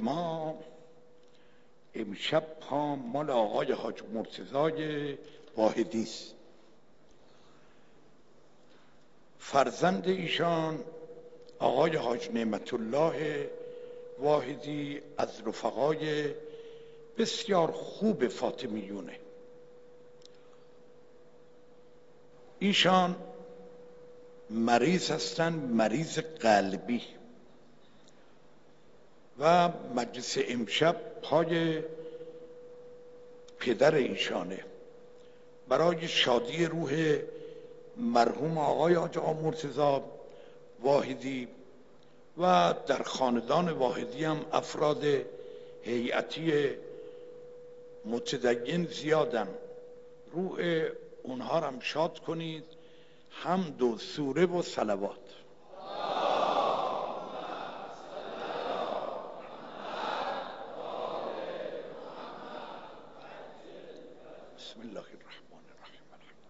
ما امشب پا مال آقای حاج مرتضی واحدی است. فرزند ایشان آقای حاج نعمت الله واحدی از رفقای بسیار خوب فاطمیونه. ایشان مریض هستند، مریض قلبی، و مجلس امشب پای پدر ایشانه برای شادی روح مرحوم آقای حاج مرتضی واحدی و در خاندان واحدی هم افراد هیئتی متدین زیادن. روح اونها هم شاد کنید. حمد و سوره و صلوات. بسم الله الرحمن الرحیم.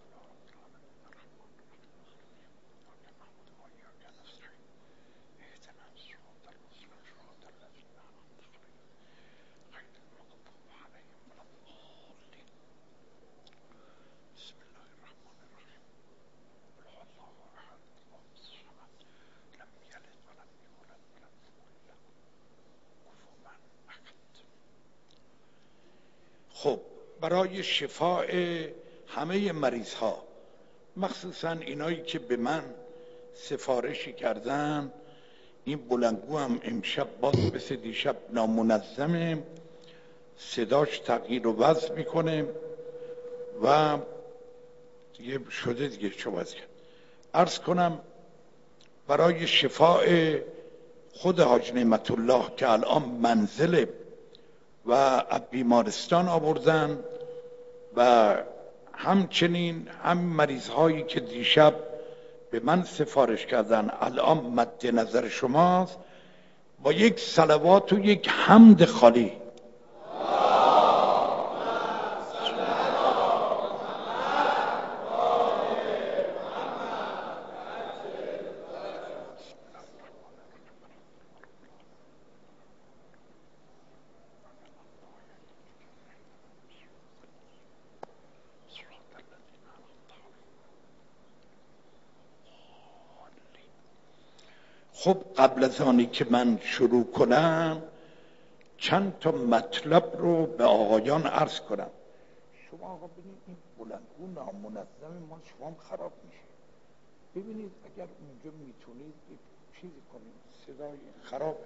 خب برای شفاء همه مریض ها، مخصوصا اینایی که به من سفارشی کردن، این بلندگو هم امشب باز مثل دیشب نامنظمه، صداش تغییر و وضع میکنه و دیگه شده دیگه چه وضعیه. عرض کنم برای شفاء خود حاج نعمت الله که الان منزله و بیمارستان آوردن، و همچنین هم مریض هایی که دیشب به من سفارش کردن الان مد نظر شماست، با یک صلوات و یک حمد خالی خب قبل از آنی که من شروع کنم چند تا مطلب رو به آقایان عرض کنم. شما آقا ببینید این بلندگو نامنظم ما شما هم خراب میشه. ببینید اگر اونجا میتونید چیزی کنید، صدای خرابه.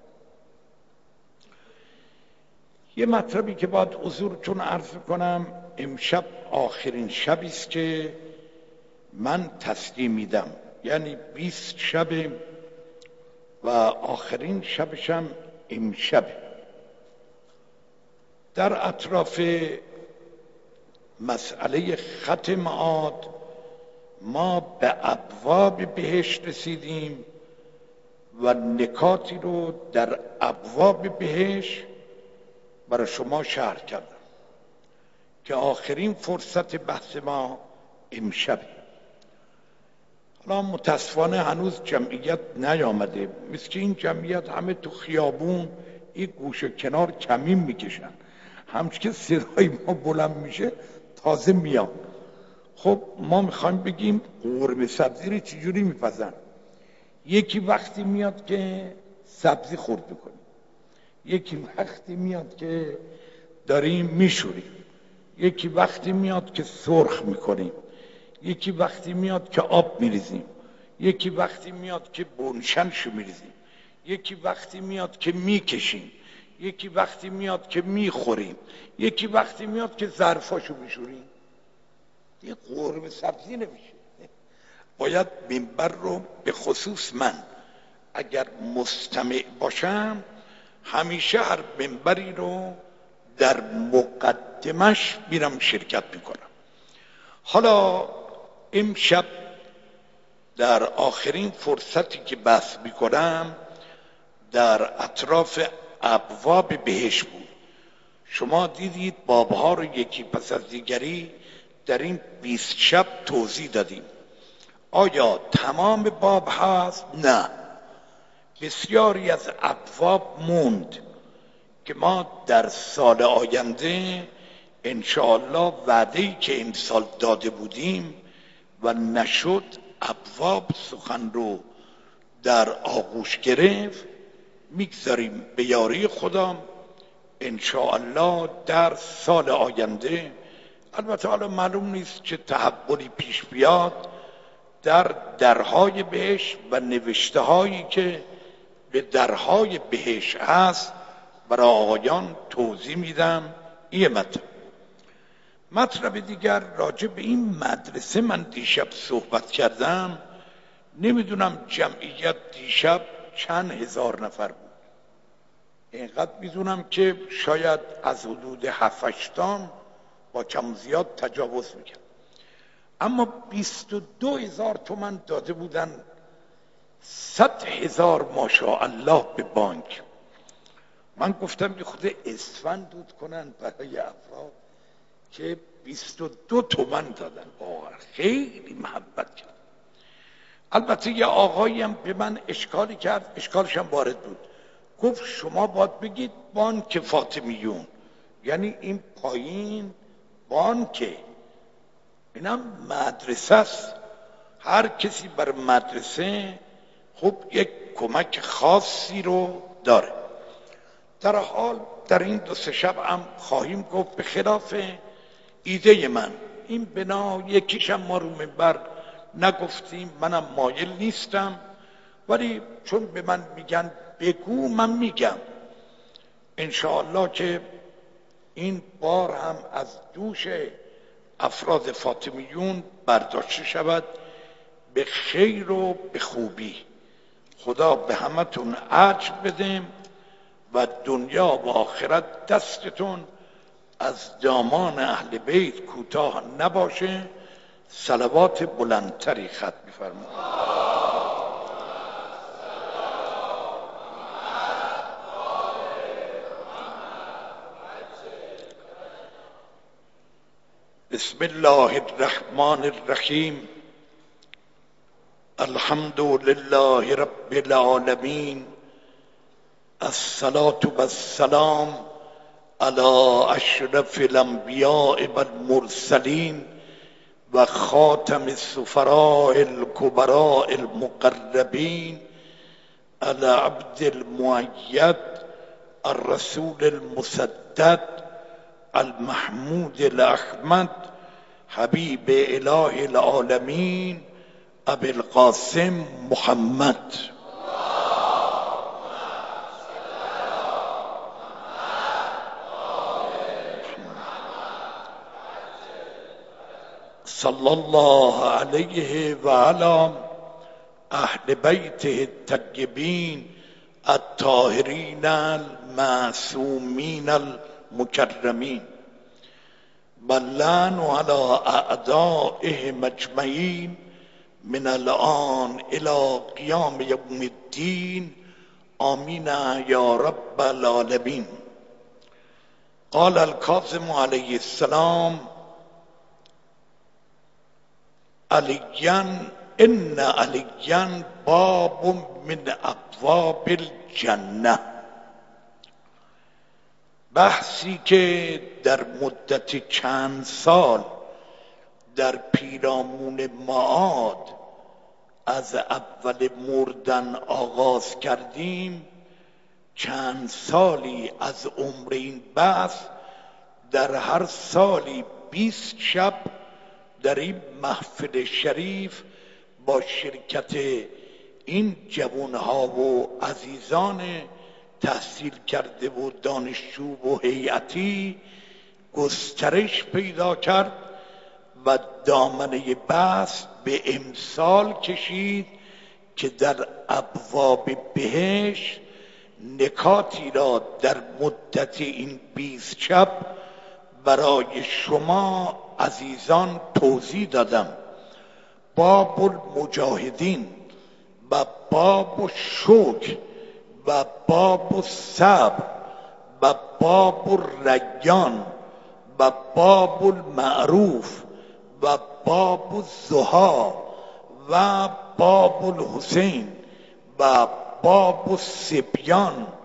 یه مطلبی که باید حضورتون عرض کنم، امشب آخرین شبی است که من تسلیم میدم، یعنی 20 شب و آخرین شبشم امشب. در اطراف مسئله ختم معاد ما به ابواب بهشت رسیدیم و نکاتی رو در ابواب بهشت برای شما شرح کردم که آخرین فرصت بحث ما امشب. حالا متاسفانه هنوز جمعیت نیامده، مثل که این جمعیت همه تو خیابون این گوشه کنار کمین میکشن، همچه که صدای ما بلند میشه تازه میان. خب ما میخوایم بگیم قرمه سبزی رو چجوری میپزن. یکی وقتی میاد که سبزی خورد میکنیم، یکی وقتی میاد که داریم میشوریم، یکی وقتی میاد که سرخ میکنیم، یکی وقتی میاد که آب میریزیم، یکی وقتی میاد که بنشنشو میریزیم، یکی وقتی میاد که میکشیم، یکی وقتی میاد که میخوریم، یکی وقتی میاد که ظرفاشو میشوریم. یه قرمه سبزی نمیشه. باید منبر رو به خصوص من اگر مستمع باشم همیشه هر منبری رو در مقدمش میرم شرکت میکنم. حالا امشب در آخرین فرصتی که بحث میکنم در اطراف ابواب بهشت بود. شما دیدید بابها رو یکی پس از دیگری در این 20 شب توضیح دادیم. آیا تمام باب هست؟ نه، بسیاری از ابواب موند که ما در سال آینده انشاءالله وعده‌ای که امسال داده بودیم و نشد، ابواب سخن رو در آغوش گرفت، میگذاریم به یاری خدا انشاءالله در سال آینده. البته حالا معلوم نیست چه تحولی پیش بیاد در درهای بهشت و نوشته هایی که به درهای بهشت هست برای آقایان توضیح میدم. این مطلب دیگر راجع به این مدرسه من دیشب صحبت کردم. نمیدونم جمعیت دیشب چند هزار نفر بود. اینقدر میدونم که شاید از حدود 7-8 با کم زیاد تجاوز میکرد. اما 22,000 تومان داده بودن، 100,000 ماشاءالله به بانک. من گفتم که خود اسفند دود کنن برای افراد که 22 تومان دادن. واقعا خیلی محبت کرد. البته یه آقایی هم به من اشکالی کرد، اشکالش هم وارد بود. گفت شما باید بگید بانک فاطمیون، یعنی این پایین بانکه، اینم مدرسه است. هر کسی بر مدرسه خب یک کمک خاصی رو داره. در حال در این 2-3 شب هم خواهیم گفت به خلاف ایده من این بنا یکیشم ما رو منبر نگفتیم، منم مایل نیستم، ولی چون به من میگن بگو من میگم. انشاءالله که این بار هم از دوش افراد فاطمیون برداشته شود به خیر و به خوبی. خدا به همتون اجر بده و دنیا و آخرت دستتون از دامان اهل بیت کوتاه نباشه. صلوات بلندتری ختم می‌فرمایید. بسم الله الرحمن الرحیم. الحمد لله رب العالمین. الصلاة والسلام علی اشرف الانبیاء والمرسلین و خاتم السفراء الکبراء المقربین علی عبد المؤید الرسول المسدد المحمود الاحمد حبیب اله العالمین ابی القاسم محمد. صلی الله علیه و علی اهل بیته الطیبین الطاهرین المعصومین المکرمین واللعن علی اعدائهم اجمعین من الان الى قیام یوم الدین آمین یا رب العالمین. قال الکاظم علیه السلام علیاً ان علیاً باب من ابواب الجنه. بحثی که در مدت چند سال در پیرامون معاد از اول مردن آغاز کردیم، چند سالی از عمر این بحث در هر سالی 20 شب در این محفل شریف با شرکت این جوانها و عزیزان تحصیل کرده و دانشجو و هیئتی گسترش پیدا کرد و دامنه بحث به امسال کشید که در ابواب بهشت نکاتی را در مدت این 20 شب برای شما عزیزان توضیح دادم. باب المجاهدین و باب الشکر و باب الصبر و باب الریان و باب المعروف و باب الضحی و باب الحسین و باب الصبیان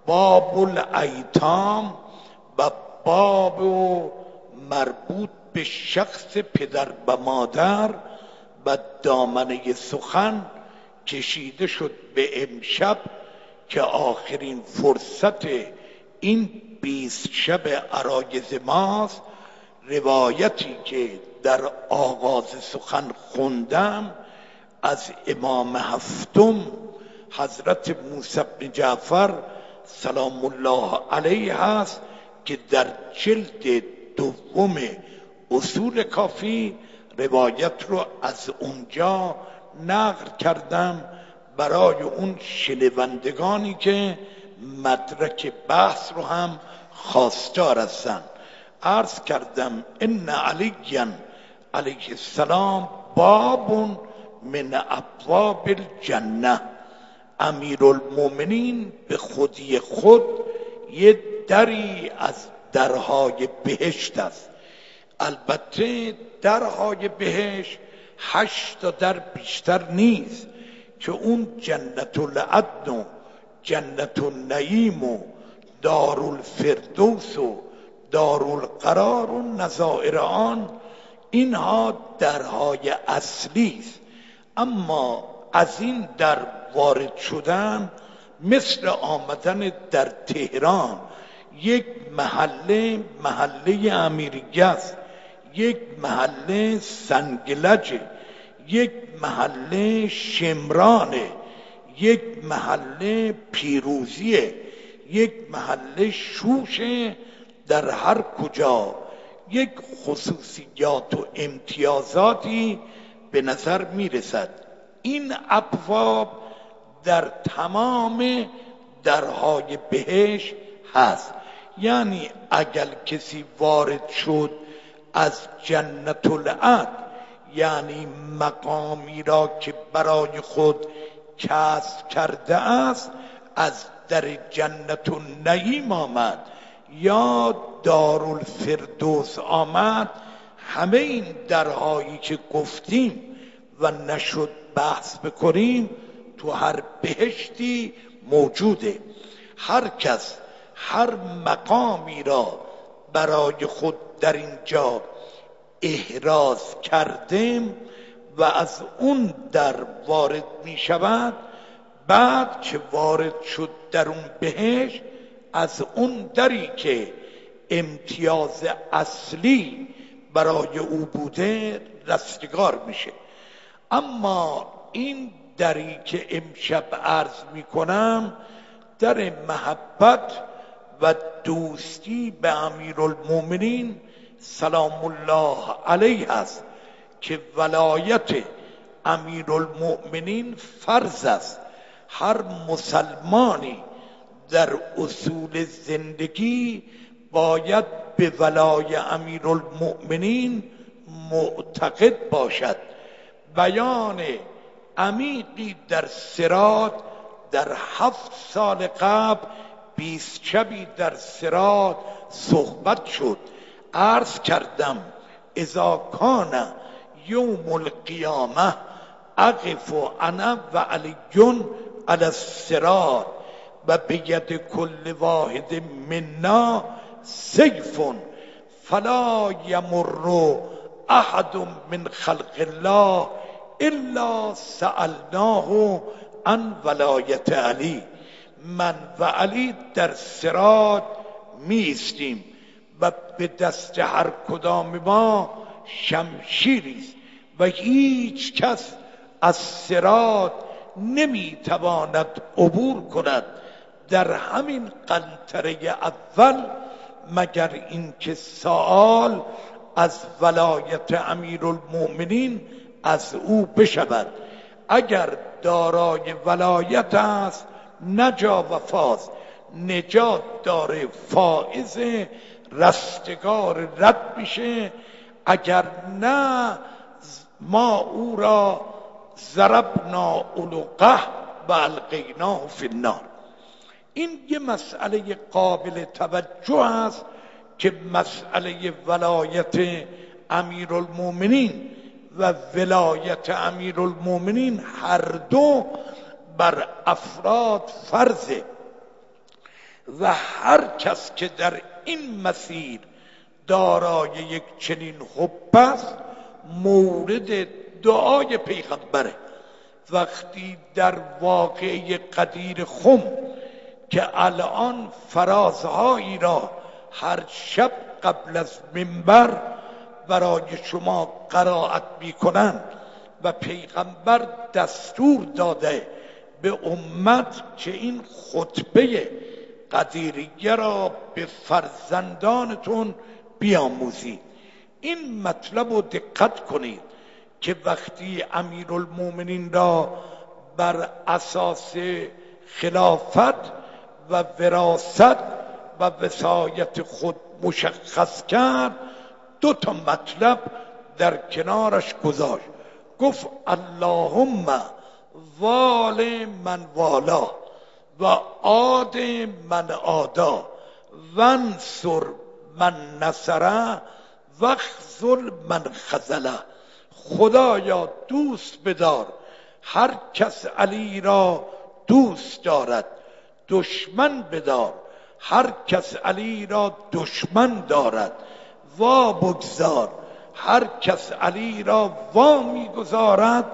باب الایتام و باب مربوط به شخص پدر و مادر و دامنه سخن کشیده شد به امشب که آخرین فرصت این 20 شب عرایض ماست. روایتی که در آغاز سخن خوندم از امام هفتم حضرت موسی بن جعفر سلام الله علیه هست که در جلد دوم اصول کافی روایت رو از اونجا نقل کردم برای اون شنوندگانی که مدرک بحث رو هم خواستار هستن. عرض کردم ان علیاً علیه السلام باب من ابواب الجنه، امیرالمومنین به خودی خود یه دری از درهای بهشت است. البته درهای بهشت 8 در بیشتر نیست که اون جنت العدن و جنت النعیم و دارالفردوس و دارالقرار و نظائر آن، اینها درهای اصلی است. اما از این در وارد شدن مثل آمدن در تهران یک محله امیریه است، یک محله سنگلجه، یک محله شمرانه، یک محله پیروزیه، یک محله شوشه. در هر کجا یک خصوصیات و امتیازاتی به نظر میرسد. این ابواب در تمام درهای بهشت هست. یعنی اگر کسی وارد شد از جنت العدن، یعنی مقامی را که برای خود کسب کرده است، از در جنت النعیم آمد یا دارالفردوس آمد، همه این درهایی که گفتیم و نشد بحث بکنیم تو هر بهشتی موجوده. هر کس هر مقامی را برای خود در اینجا احراز کردیم و از اون در وارد می شود، بعد که وارد شد در اون بهشت، از اون دری که امتیاز اصلی برای او بوده رستگار میشه. اما این دری که امشب عرض میکنم در محبت و دوستی به امیرالمومنین سلام الله علیه است که ولایت امیرالمومنین فرض است. هر مسلمانی در اصول زندگی باید به ولای امیرالمومنین معتقد باشد. بیان عمیقی در صراط در 7 سال قبل 20 شبی در صراط صحبت شد. عرض کردم اذا کان یوم القیامه اقف انا و علی علی الصراط و بید کل واحد منا سیف فلا یمر احد من خلق الله الا سألناه عن ولایت علی. من و علی در صراط میستیم و به دست هر کدام ما شمشیریست و هیچ کس از صراط نمیتواند عبور کند در همین قنطره اول مگر اینکه سؤال از ولایت امیرالمومنین از او بشود. اگر دارای ولایت است نجا و فاز، نجات داره، فائز، رستگار، رد میشه. اگر نه ما او را ضربنا عنقه و القیناه فی النار. این یه مسئله قابل توجه است که مسئله ولایت امیرالمومنین و ولایت امیرالمومنین هر دو بر افراد فرضه. و هر کس که در این مسیر دارای یک چنین حب است مورد دعای پیغمبره. وقتی در واقعه قدیر خم که الان فرازهایی را هر شب قبل از منبر برای شما قرائت میکنند و پیغمبر دستور داده به امت که این خطبه قدیریه را به فرزندانتون بیاموزید. این مطلب رو دقت کنید که وقتی امیرالمومنین را بر اساس خلافت و وراثت و وصایت خود مشخص کرد، دو تا مطلب در کنارش گذاشت. گفت اللهم وال من والا و عاد من عادا وانصر من نصره و خذل من خذله. خدایا دوست بدار هر کس علی را دوست دارد، دشمن بدار هر کس علی را دشمن دارد، وا بگذار هر کس علی را وا میگذارد،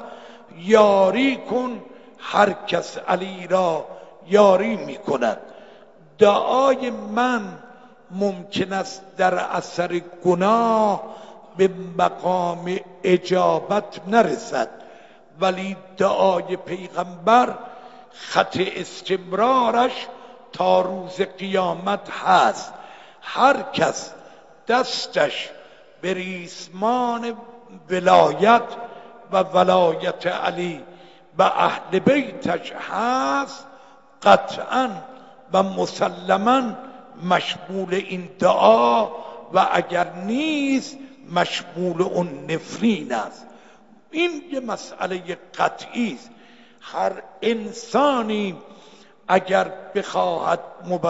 یاری کن هر کس علی را یاری میکند. دعای من ممکن است در اثر گناه به مقام اجابت نرسد، ولی دعای پیغمبر خط استمرارش تا روز قیامت هست. هر کس دستش به ریسمان ولایت و ولایت علی و اهل بیتش هست قطعا و مسلما مشمول این دعا و اگر نیست مشمول اون نفرین است. این یه مسئله قطعی است. هر انسانی اگر بخواهد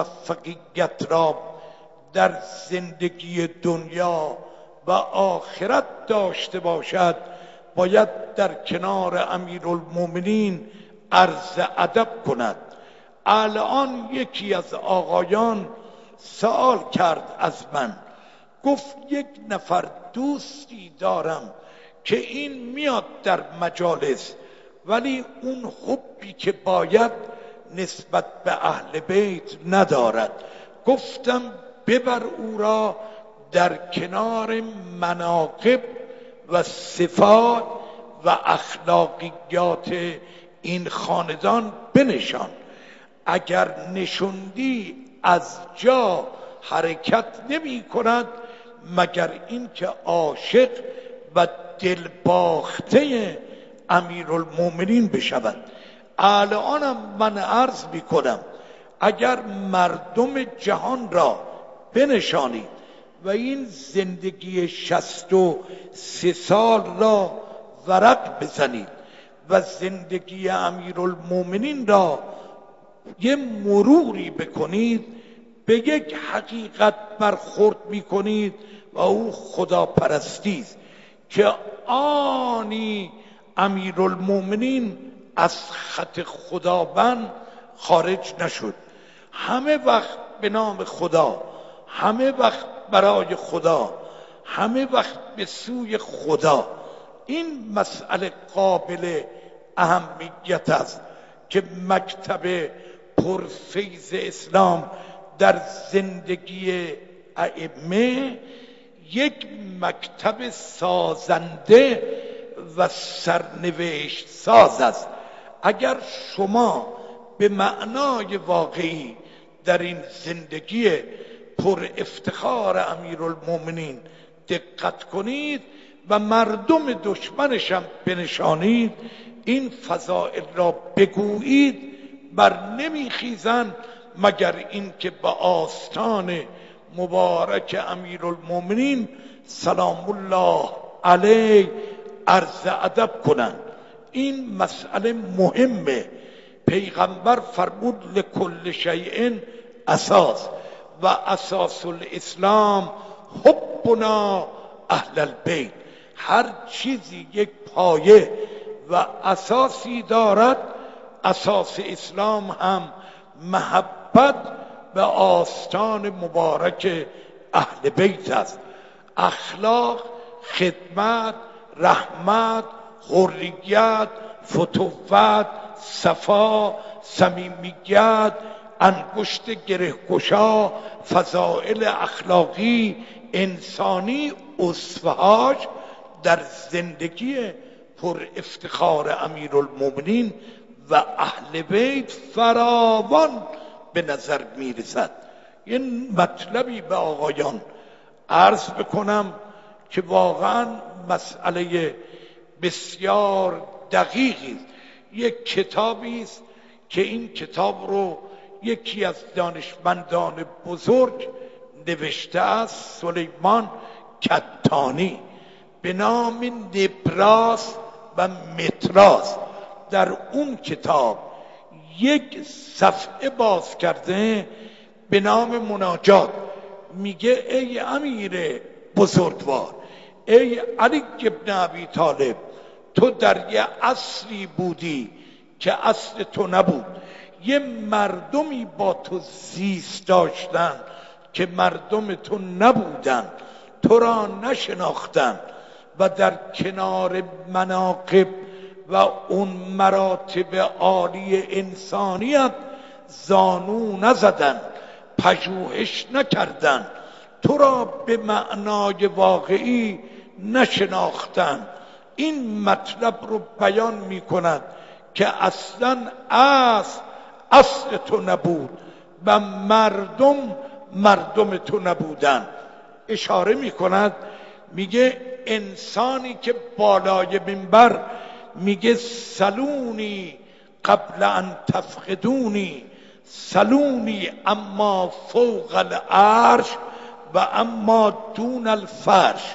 موفقیت را در زندگی دنیا و آخرت داشته باشد باید در کنار امیرالمومنین عرض ادب کند. الان یکی از آقایان سوال کرد از من، گفت یک نفر دوستی دارم که این میاد در مجالس ولی اون حبی که باید نسبت به اهل بیت ندارد. گفتم ببر او را در کنار مناقب و صفات و اخلاقیات این خاندان بنشان. اگر نشوندی از جا حرکت نمی کند مگر اینکه عاشق و دلباخته امیرالمومنین بشود. الانم من عرض می کنم اگر مردم جهان را بنشانید و این زندگی 63 سال را ورق بزنید و زندگی امیرالمومنین را یه مروری بکنید، به یک حقیقت برخورد میکنید و او خداپرستی است که آنی امیرالمومنین از خط خداوند خارج نشد. همه وقت به نام خدا، همه وقت برای خدا، همه وقت به سوی خدا. این مسئله قابل اهمیت است که مکتب پرفیض اسلام در زندگی ائمه یک مکتب سازنده و سرنوشت ساز است. اگر شما به معنای واقعی در این زندگی پر افتخار امیرالمومنین دقت کنید و مردم دشمنش هم بنشانید، این فضائل را بگویید، بر نمیخیزند مگر اینکه به آستان مبارک امیرالمومنین سلام الله علیه عرض ادب کنند. این مسئله مهمه. پیغمبر فرمود لکل شیء اساس و اساس الاسلام حبنا اهل البیت. هر چیزی یک پایه و اساسی دارد. اساس اسلام هم محبت به آستان مبارک اهل بیت است. اخلاق، خدمت، رحمت، حریت، فتوت، صفا، صمیمیت، انگشت گرهگشا، فضائل اخلاقی انسانی، اسوهاش در زندگی پر افتخار امیرالمومنین و اهل بیت فراوان به نظر میرسد. این مطلبی به آقایان عرض بکنم که واقعا مسئله بسیار دقیقی است. یک کتابی است که این کتاب رو یکی از دانشمندان بزرگ نوشته است، سلیمان کتانی، به نام نبراس و متراس. در اون کتاب یک صفحه باز کرده به نام مناجات. میگه ای امیر بزرگوار، ای علی ابن ابی طالب، تو در یه عصری بودی که عصر تو نبود، یه مردمی با تو زیست داشتن که مردم تو نبودن، تو را نشناختن و در کنار مناقب و اون مراتب عالی انسانیت زانو نزدن، پژوهش نکردن، تو را به معنای واقعی نشناختن. این مطلب رو بیان می کند که اصلا اصل تو نبود و مردم تو نبودن. اشاره می کند، میگه انسانی که بالای منبر میگه سلونی قبل ان تفقدونی، سلونی اما فوق العرش و اما دون الفرش،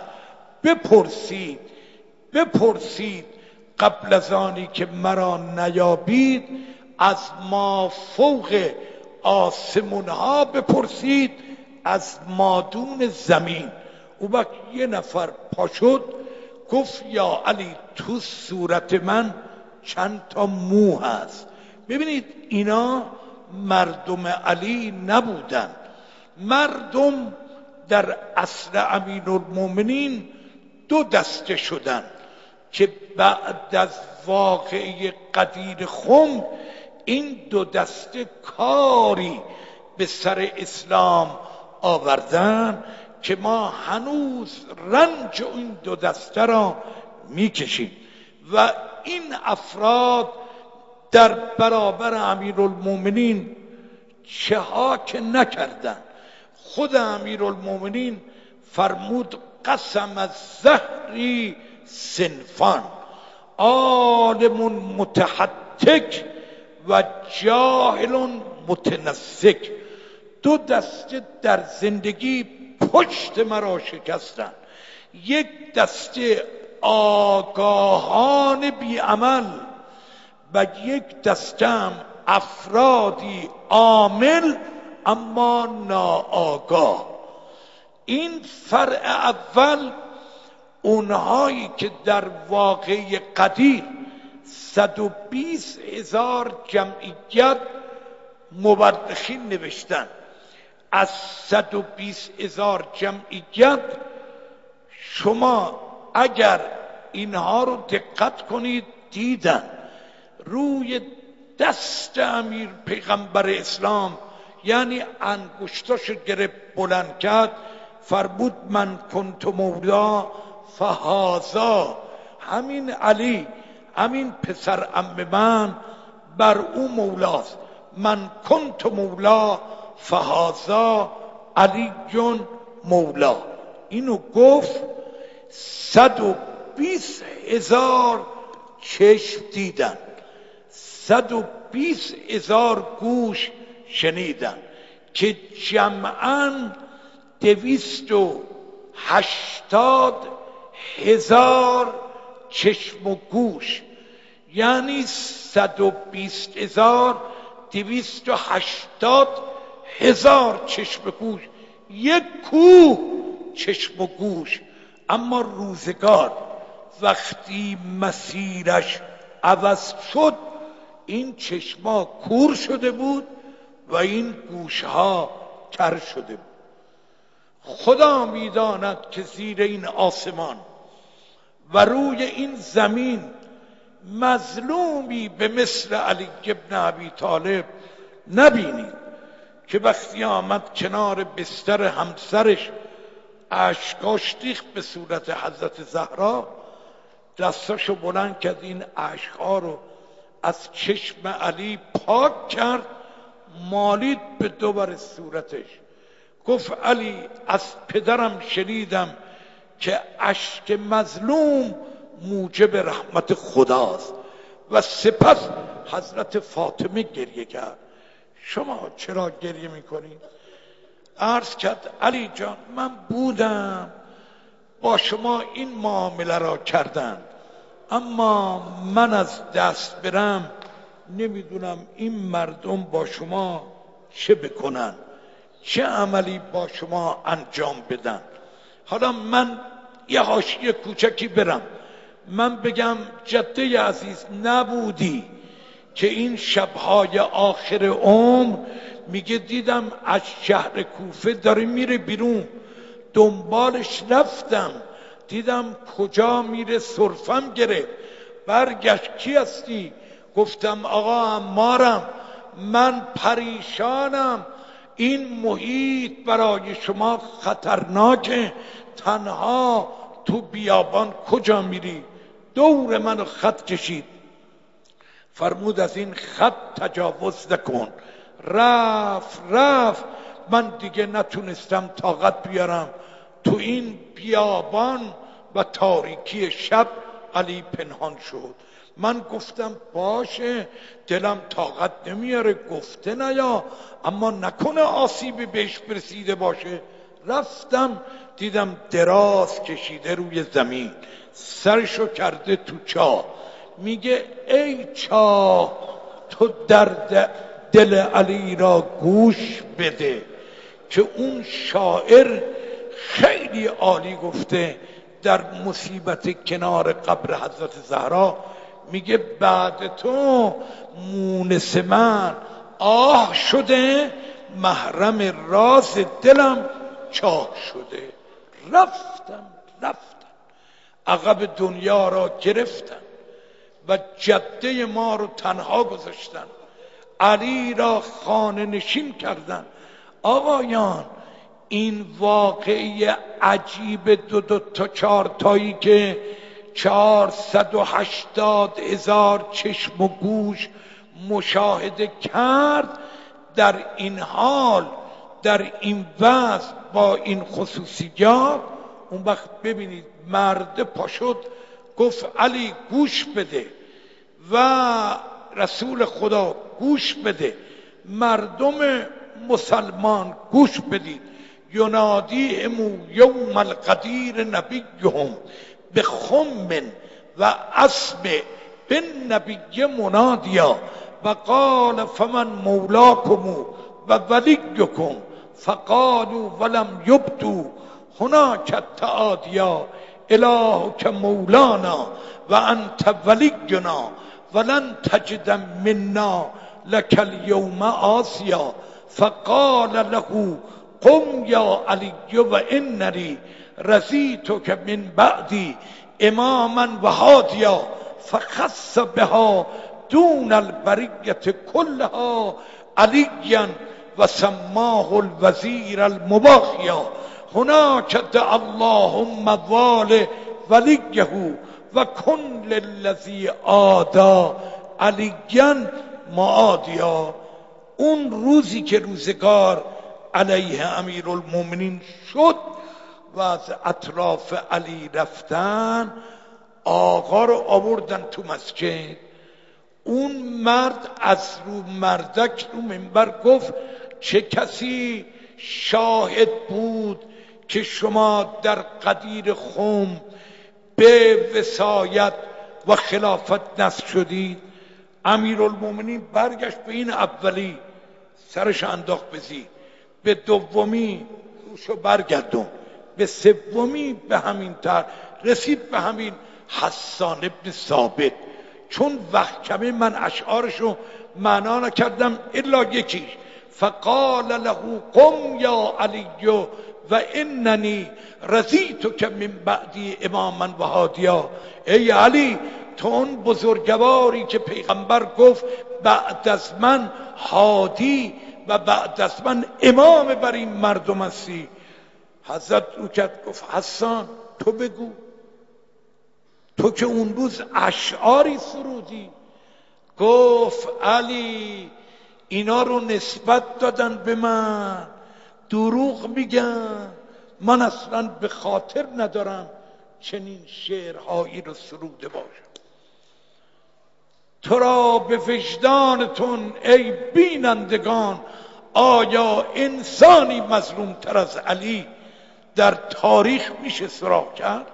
بپرسید قبل از آنی که مرا نیابید از ما فوق آسمون ها بپرسید، از مادون زمین. او وقت یه نفر پا شد گفت یا علی تو صورت من چند تا مو هست. ببینید اینا مردم علی نبودن. مردم در عصر امیرالمومنین دو دسته شدن که بعد از واقعه غدیر خم این دو دسته کاری به سر اسلام آوردن که ما هنوز رنج این دو دسته را میکشیم و این افراد در برابر امیرالمومنین چه ها که نکردن. خود امیرالمومنین فرمود قسم از زهری صنفان، عالم متحتک و جاهل متنسک. دو دسته در زندگی پشت مرا شکستن، یک دسته آگاهان بی عمل و یک دسته هم افرادی عامل اما ناآگاه. این فرع اول اونهایی که در واقعه قدیر 120,000 جمعیت مورخین نوشتن، از 120,000 جمعیت شما اگر اینها رو دقت کنید دیدن روی دست امیر پیغمبر اسلام، یعنی انگشتاشو گرفت بلند کرد فرمود من کنت مولا فهذا، همین علی، همین پسر عم من بر او مولاست. من کنت مولا فهذا علی جون مولا. اینو گفت 120,000 چشم دیدن، 120,000 گوش شنیدن که جمعاً 280,000 چشم و گوش، یعنی 120,000 280,000 چشم و گوش، یک کوه چشم و گوش. اما روزگار وقتی مسیرش عوض شد این چشما کور شده بود و این گوشها کر شده. خدا میداند که زیر این آسمان و روی این زمین مظلومی به مثل علی ابن ابی طالب نبینید که وقتی آمد کنار بستر همسرش اشکاش ریخت به صورت حضرت زهرا، دستاشو بلند کرد، این اشکها رو از چشم علی پاک کرد، مالید به دوبر صورتش، گفت علی از پدرم شنیدم که اشک مظلوم موجب رحمت خداست. و سپس حضرت فاطمه گریه کرد. شما چرا گریه میکنید؟ عرض کرد علی جان من بودم با شما این معامله را کردند، اما من از دست برم نمیدونم این مردم با شما چه بکنن، چه عملی با شما انجام بدن. حالا من یه حاشیه کوچکی برم، من بگم جده عزیز نبودی که این شبهای آخر عمر میگه دیدم از شهر کوفه داره میره بیرون، دنبالش رفتم دیدم کجا میره، سرفم گرفت، برگشت کی هستی؟ گفتم آقا عمارم، من پریشانم، این محیط برای شما خطرناکه، تنها تو بیابان کجا میری؟ دور منو خط کشید، فرمود از این خط تجاوز نکن. رفت من دیگه نتونستم طاقت بیارم، تو این بیابان و تاریکی شب علی پنهان شد. من گفتم باشه دلم طاقت نمیاره، گفته نیا، اما نکنه آسیبی بهش برسیده باشه. رفتم دیدم دراز کشیده روی زمین، سرشو کرده تو چاه، میگه ای چاه تو درد دل علی را گوش بده، که اون شاعر خیلی عالی گفته در مصیبت کنار قبر حضرت زهرا، میگه بعد تو مونس من آه شده، محرم راز دلم چاه شده. رفتم عقب دنیا را گرفتن و جده ما رو تنها گذاشتن، علی را خانه نشین کردن. آقایان این واقعی عجیب دو تا چهار تایی که 480,000 چشم و گوش مشاهده کرد، در این حال در این وضع با این خصوصیات، اون وقت ببینید مرد پاشد گفت علی گوش بده و رسول خدا گوش بده، مردم مسلمان گوش بدید، ینادیهم یوم القدیر نبیهم بخم و اسم بن نبی منادیا و قال فمن مولاکم و ولیکم فقالوا ولم یبدوا هناک التعادیا الهک مولانا و انت ولینا ولن تجد منا لك اليوم آسیا فقال له قم یا علی و اننی رضیتک من بعدی اماما و هادیا فخص بها دون البریة کلها علیا و سماه الوزیر المباخیا هناک دعا اللهم وال ولیه و کن للذی آدا علیا معادیا. اون روزی که روزگار علیه امیرالمومنین شد و از اطراف علی رفتن، آقا رو آوردن تو مسجد، اون مرد از رو مردک رو منبر گفت چه کسی شاهد بود که شما در قدیر خم به وصایت و خلافت نصب شدید؟ امیرالمومنین برگشت به این اولی سرش انداخت به زیر، به دومی روشو برگردون، به سومی به همین تر، رسید به همین حسان ابن ثابت. چون وقت کمه من اشعارشو معنا نکردم الا یکیش، فقال له قم یا علی و اننی رضیتک من بعدی اماما و هادیا. ای علی، تو اون بزرگواری که پیغمبر گفت بعد از من هادی و بعد از من امام بر این مردم هستی. حضرت رو کرد گفت حسان تو بگو، تو که اون روز اشعاری سرودی. گفت علی اینا رو نسبت دادن به من، دروغ میگن، من اصلا به خاطر ندارم چنین شعرهایی رو سروده باشم. تو را به وجدانتون ای بینندگان، آیا انسانی مظلوم تر از علی در تاریخ میشه سراغ کرد؟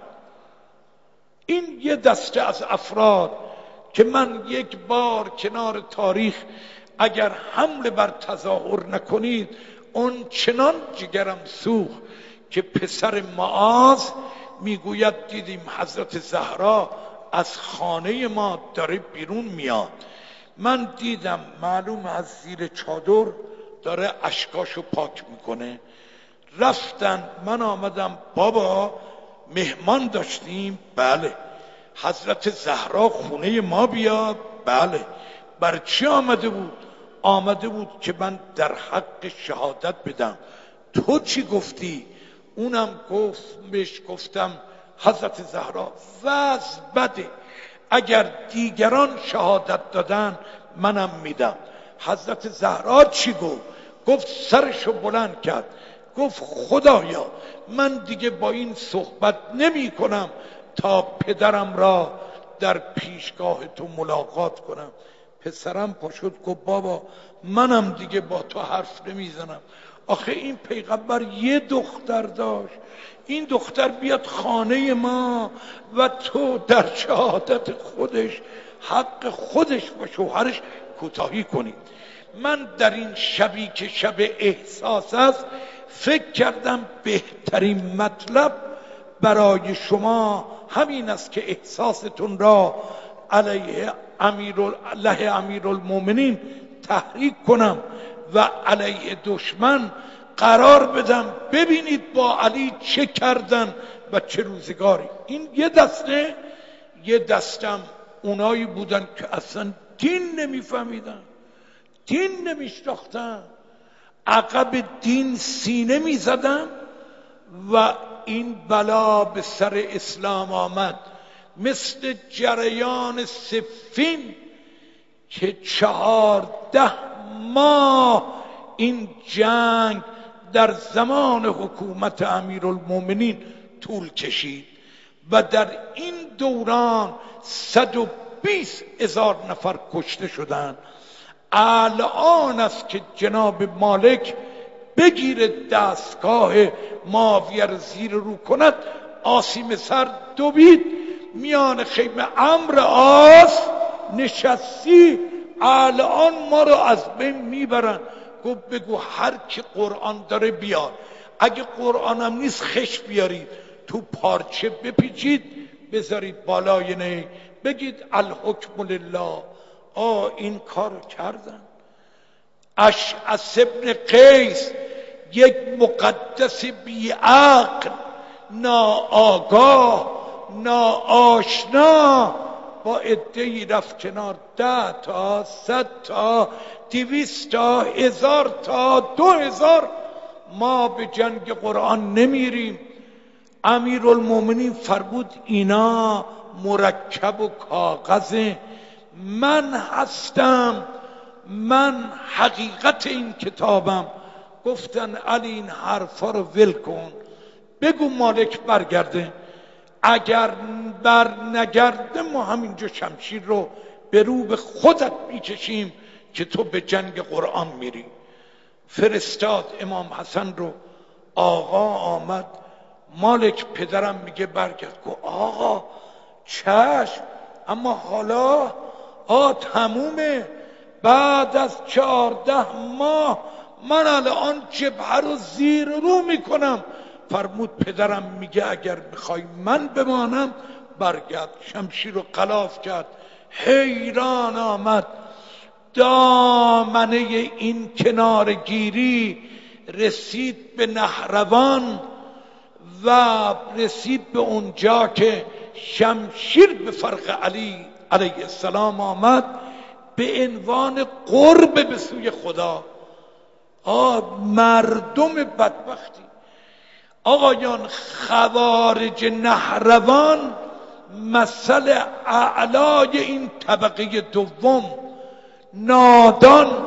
این یه دسته از افراد که من یک بار کنار تاریخ اگر حمله بر تظاهر نکنید اون چنان جگرم سوخت که پسر معاذ میگوید دیدیم حضرت زهرا از خانه ما داره بیرون میاد. من دیدم معلوم از زیر چادر داره اشکاشو پاک میکنه. رفتن، من آمدم بابا مهمان داشتیم؟ بله. حضرت زهرا خونه ما بیاد؟ بله. بر چی آمده بود؟ آمده بود که من در حق شهادت بدم. تو چی گفتی؟ اونم گفت، بهش گفتم حضرت زهرا وضع بده، اگر دیگران شهادت دادن منم میدم. حضرت زهرا چی گفت؟ گفت سرشو بلند کرد، گفت خدایا من دیگه با این صحبت نمی کنم تا پدرم را در پیشگاه تو ملاقات کنم. پسرم پاشد گفت بابا منم دیگه با تو حرف نمیزنم. آخه این پیغمبر یه دختر داشت، این دختر بیاد خانه ما و تو در شهادت خودش حق خودش و شوهرش کوتاهی کنی. من در این شبی که شب احساس است فکر کردم بهترین مطلب برای شما همین است که احساستون را علیه امیرالمومنین تحریک کنم و علیه دشمن قرار بدم. ببینید با علی چه کردن و چه روزگاری. این یه دستم اونایی بودن که اصلا دین نمیفهمیدن، دین نمیشناختن، عقب دین سینه میزدن و این بلا به سر اسلام آمد. مثل جریان صفین که 14 ماه این جنگ در زمان حکومت امیرالمومنین طول کشید و در این دوران 120,000 نفر کشته شدند. الان است که جناب مالک بگیره دستگاه معاویه را زیر رو کند. آسیم سر دوید میان خیمه عمرو عاص نشستی، الان ما رو از بین میبرن. گفت بگو هر کی قرآن داره بیاد، اگه قرآنم نیست خش بیارید تو پارچه بپیچید بذارید بالای نی، بگید الحکم لله. این کارو کردن. اشعث ابن قیس یک مقدس بیعقل، ناآگاه، ناآشنا، با عده‌ای رفت کنار، 10 تا 100 تا 200 تا 1000 تا 2000. ما به جنگ قرآن نمیریم. امیرالمومنین فرمود اینا مرکب و کاغذه، من هستم، من حقیقت این کتابم. گفتن علی این حرفا رو ول کن، بگو مالک برگرده، اگر بر نگرده ما همینجا شمشیر رو به رو به خودت میکشیم که تو به جنگ قرآن میری. فرستاد امام حسن رو. آقا آمد، مالک پدرم میگه برگرد. گفت آقا چشم، اما حالا تمومه، بعد از 14 ماه من الان جبهه رو زیر رو میکنم. فرمود پدرم میگه اگر میخوای من بمانم برگرد. شمشیر رو غلاف کرد. حیران آمد. دامنه این کنارگیری رسید به نهروان و رسید به اونجا که شمشیر به فرق علی علیه السلام آمد به عنوان قرب به سوی خدا. مردم بدبختی آقایان، خوارج نهروان مثل اعلای این طبقه دوم، نادان،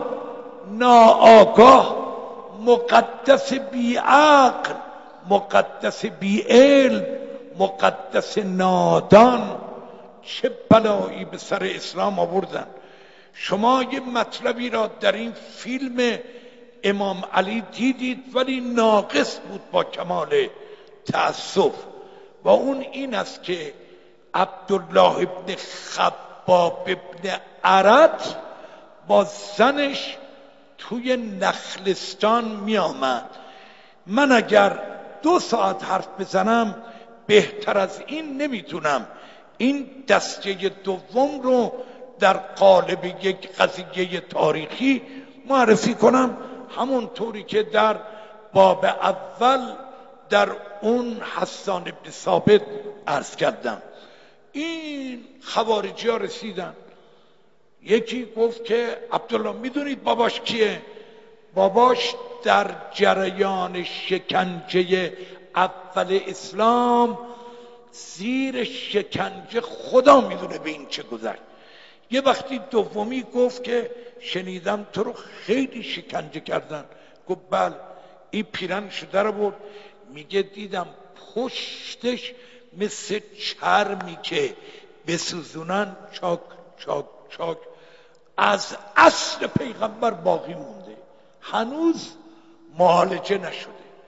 ناآگاه، مقدس بی عقل، مقدس بی علم، مقدس نادان، چه بلایی به سر اسلام آوردن. شما یه مطلبی را در این فیلم امام علی دیدید ولی ناقص بود با کمال تأسف، و اون این است که عبدالله ابن خباب ابن عرط با زنش توی نخلستان می آمد. من اگر 2 ساعت حرف بزنم بهتر از این نمیتونم این دسته دوم رو در قالب یک قضیه تاریخی معرفی کنم، همونطوری که در باب اول در اون حسان بن ثابت عرض کردم. این خوارجی ها رسیدن، یکی گفت که عبدالله میدونید باباش کیه؟ باباش در جریان شکنجه اول اسلام زیر شکنجه خدا میدونه به این چه گذشت. یه وقتی دومی گفت که شنیدم تو رو خیلی شکنجه کردن. گفت بله. این پیرنشو در برد، میگه دیدم پشتش مثل چرمی که بسوزونن چاک چاک چاک، از اصل پیغمبر باقی مونده، هنوز معالجه نشده.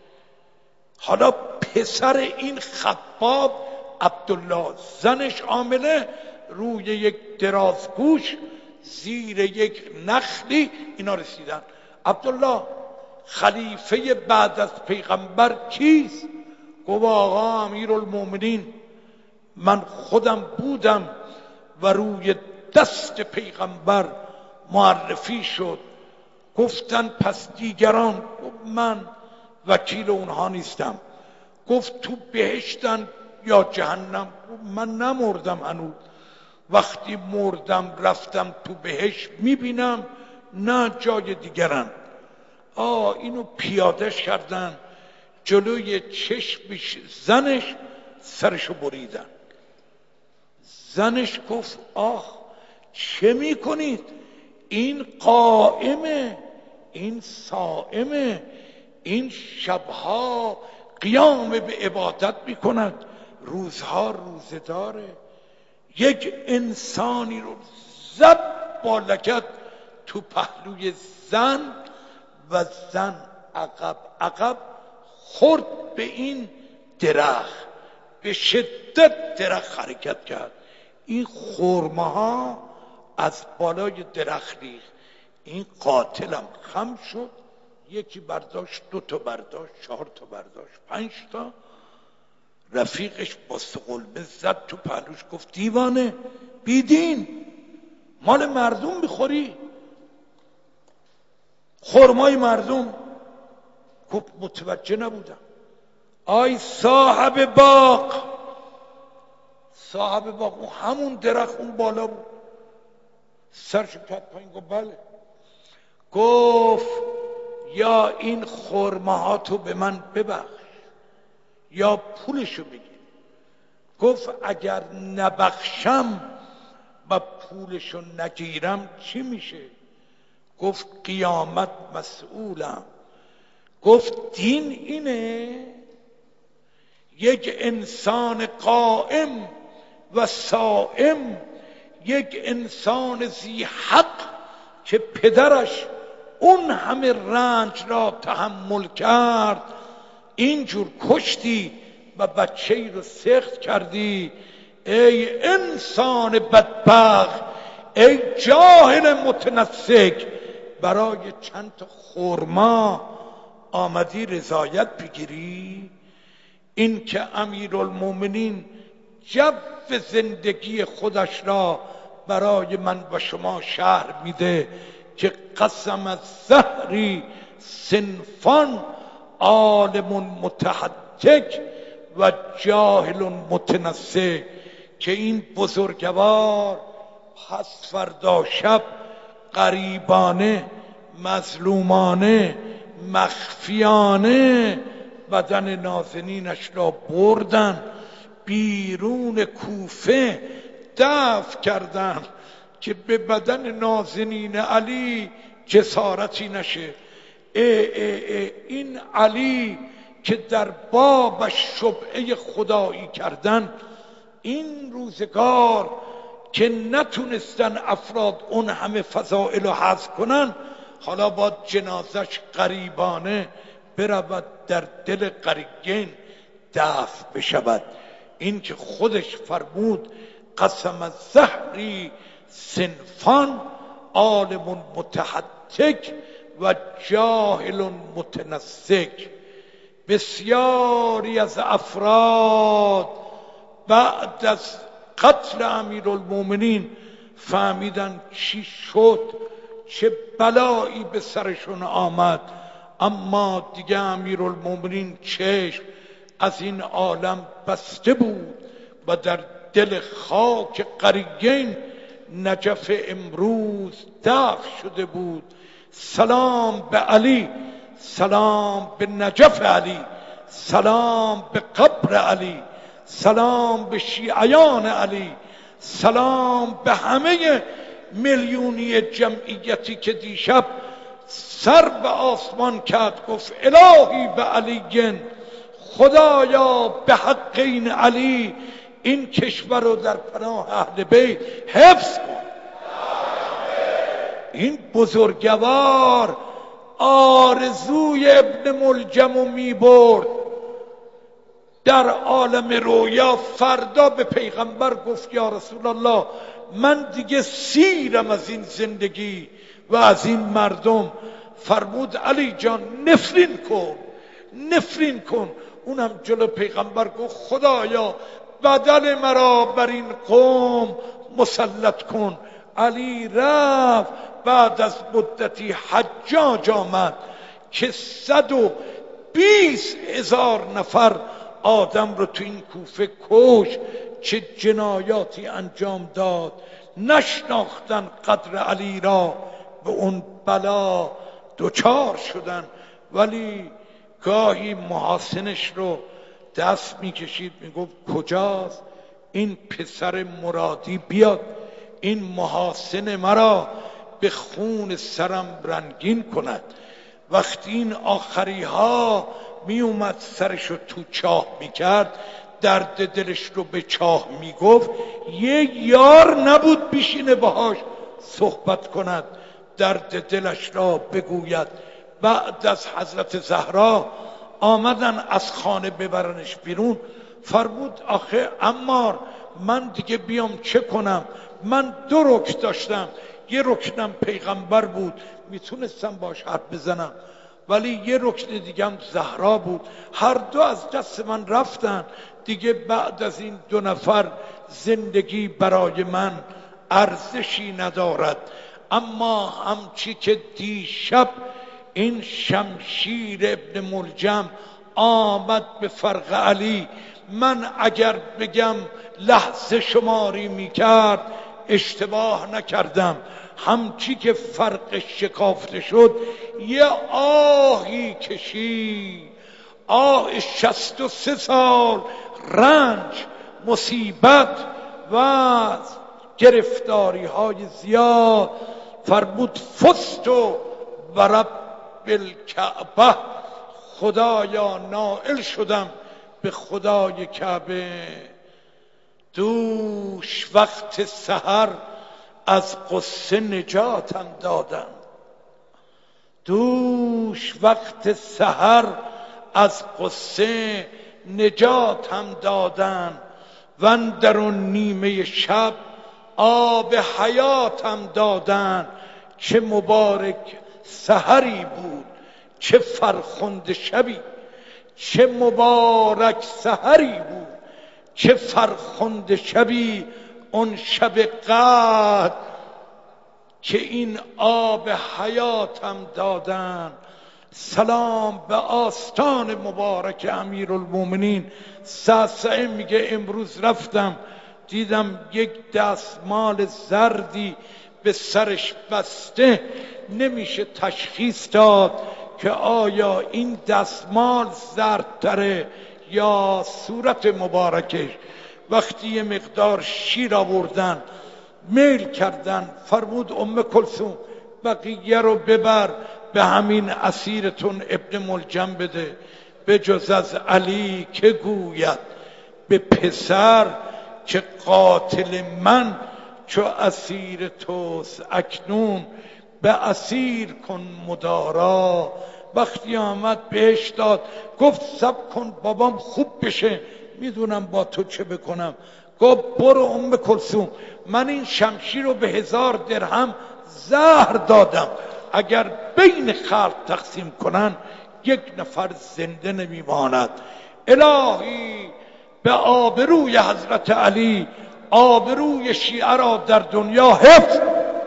حالا پسر این خباب عبدالله، زنش عامله، روی یک درازگوش زیر یک نخلی اینا رسیدن. عبدالله خلیفه بعد از پیغمبر کیست؟ گفت آقا امیرالمومنین، من خودم بودم و روی دست پیغمبر معرفی شد. گفتن پس دیگران؟ گفت من وکیل اونها نیستم. گفت تو بهشتن یا جهنم؟ گفت من نمردم هنوز، وقتی مردم رفتم تو بهشت میبینم نه جای دیگرن. اینو پیادش کردن جلوی چشمش، زنش سرشو بریدن. زنش گفت چه میکنید؟ این قائمه، این صائمه، این شبها قیام به عبادت میکند، روزها روزه داره. یک انسانی رو زد با لگد تو پهلوی زن و زن عقب عقب خورد به این درخت، به شدت درخت حرکت کرد. این خرمه ها از بالای درخت ریخت. این قاتلم خم شد، یکی برداشت، 2 تا برداشت، 4 تا برداشت، 5 تا. رفیقش با سقلمه زد تو پهلوش، گفت دیوانه، بیدین، مال مردم میخوری، خرمای مردم. گفت متوجه نبودم. آی صاحب باغ، صاحب باغ اون همون درخت اون بالا بود. سرشو کرد پایین، گفت بله. گفت یا این خرمه ها تو به من ببخش یا پولشو بگیر. گفت اگر نبخشم و پولشو نگیرم چی میشه؟ گفت قیامت مسئولم. گفت دین اینه؟ یک انسان قائم و صائم، یک انسان ذی حق که پدرش اون همه رنج را تحمل کرد، اینجور کشتی و بچه ای رو سخت کردی. ای انسان بدبخت، ای جاهل متنسک، برای چند تا خرما آمدی رضایت بگیری؟ این که امیرالمومنین جو زندگی خودش را برای من و شما شرح میده که قسم الزهری صنفان عالم متحتک و جاهل متنسک، که این بزرگوار پس فردا شب غریبانه، مظلومانه، مخفیانه بدن نازنینش را بردن بیرون کوفه دفن کردن که به بدن نازنین علی جسارتی نشه. این علی که در بابش شبهه خدایی کردن، این روزگار که نتونستن افراد اون همه فضائل رو حذف کنن، حالا با جنازش غریبانه برود در دل قریگین دفن بشود. این که خودش فرمود قسم الزهری صنفان عالم متحتک و جاهل متنسک. بسیاری از افراد بعد از قتل امیرالمومنین فهمیدن چی شد، چه بلایی به سرشون آمد، اما دیگه امیرالمومنین چشم از این عالم بسته بود و در دل خاک قریین نجف امروز دفن شده بود. سلام به علی، سلام به نجف علی، سلام به قبر علی، سلام به شیعیان علی، سلام به همه میلیونی جمعیتی که دیشب سر به آسمان کرد، گفت الهی به علی گن، خدایا به حق این علی این کشور رو در پناه اهل بیت حفظ کن. این بزرگوار آرزوی ابن ملجم رو می برد در عالم رویا. فردا به پیغمبر گفت یا رسول الله من دیگه سیرم از این زندگی و از این مردم. فرمود علی جان نفرین کن، نفرین کن. اونم جلو پیغمبر گفت خدایا بدن مرا بر این قوم مسلط کن. علی رفت. بعد از مدتی حجاج آمد که 120,000 نفر آدم رو تو این کوفه کش. چه جنایاتی انجام داد، نشناختن قدر علی را، به اون بلا دوچار شدن. ولی گاهی محاسنش رو دست میکشید میگفت کجاست این پسر مرادی، بیاد این محاسن مرا به خون سرم رنگین کند. وقتی این آخری ها می اومد سرشو تو چاه میکرد، درد دلش رو به چاه میگفت، یه یار نبود بشینه باهاش صحبت کند، درد دلش را بگوید. بعد از حضرت زهرا آمدن از خانه ببرنش بیرون، فرمود آخه عمار من دیگه بیام چه کنم؟ من 2 رکن داشتم، یه رکنم پیغمبر بود میتونستم باش حرف بزنم، ولی یه رکن دیگم زهرا بود، هر دو از دست من رفتن. دیگه بعد از این 2 نفر زندگی برای من ارزشی ندارد. اما همچی که دیشب این شمشیر ابن ملجم آمد به فرق علی، من اگر بگم لحظه شماری میکرد اشتباه نکردم. همچی که فرق شکافته شد یه آهی کشید، آه 63 سال رنج، مصیبت و گرفتاری های زیاد. فرمود فزت و رب الکعبه، خدایا نائل شدم به خدای کعبه. دوش وقت سحر از قصه نجاتم دادن، دوش وقت سحر از قصه نجاتم دادن، و اندرون نیمه شب آب حیاتم دادن. چه مبارک سحری بود، چه فرخنده شبی، چه مبارک سحری بود، چه فرخنده شبی. اون شب قدر که این آب حیاتم دادن. سلام به آستان مبارک امیرالمومنین. سعسعه میگه امروز رفتم دیدم یک دستمال زردی به سرش بسته، نمیشه تشخیص داد که آیا این دستمال زردتره یا صورت مبارکش. وقتی یه مقدار شیر آوردن میل کردن، فرمود ام کلثوم بقیه رو ببر به همین اسیرتون ابن ملجم بده، به جز از علی که گوید به پسر که قاتل من چو اسیر توست اکنون به اسیر کن مدارا. وقتی آمد بهش داد گفت صبر کن بابام خوب بشه میدونم با تو چه بکنم. گفت برو ام کلثوم من این شمشیر رو به 1000 درهم زهر دادم، اگر بین خلق تقسیم کنن 1 نفر زنده نمیماند. الهی به آبروی حضرت علی آبروی شیعه را در دنیا حفظ.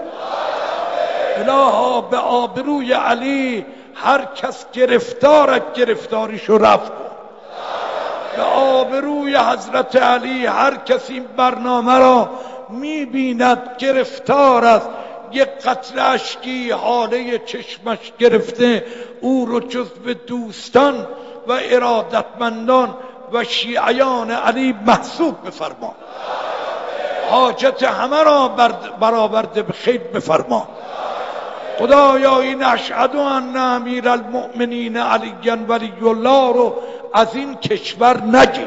الها به آبروی علی هر کس گرفتارت گرفتاریشو رفت. به آبروی حضرت علی هر کس این برنامه را میبیند گرفتار است، یک قطره اشکی حاله چشمش گرفته، او رو جز به دوستان و ارادتمندان و شیعیان علی محسوب بفرما. حاجت همه را برآورده به خیر بفرما. خدایا این اشهد ان امیر المؤمنین علی ولی الله رو از این کشور نگیر.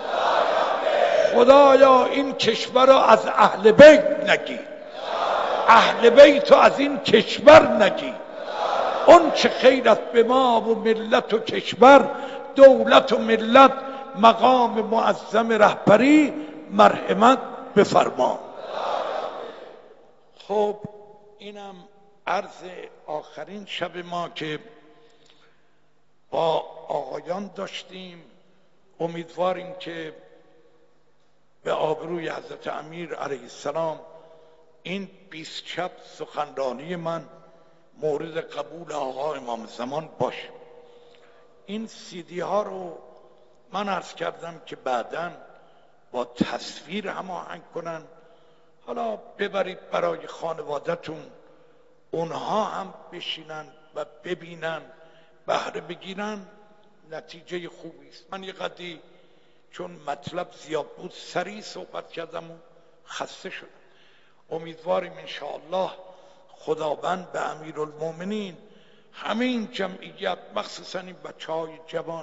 خدایا این کشور رو از اهل بیت نگیر، اهل بیت رو از این کشور نگیر. اون چه خیر است به ما و ملت و کشور، دولت و ملت، مقام معظم رهبری مرحمت بفرما. خب اینم عرض آخرین شب ما که با آقایان داشتیم. امیدواریم که به آبروی حضرت امیر علیه السلام این 20 شب سخنرانی من مورد قبول آقا امام زمان باشه. این CD ها رو من عرض کردم که بعداً با تصویر هماهنگ کنن، حالا ببرید برای خانوادتون، اونها هم بشینن و ببینن، بهره بگیرن. نتیجه خوبی است. من یه قدری چون مطلب زیاد بود سریع صحبت کردم و خسته شدم. امیدواریم انشاءالله خداوند به امیرالمومنین همین جمعیت، مخصوصا این بچهای جوان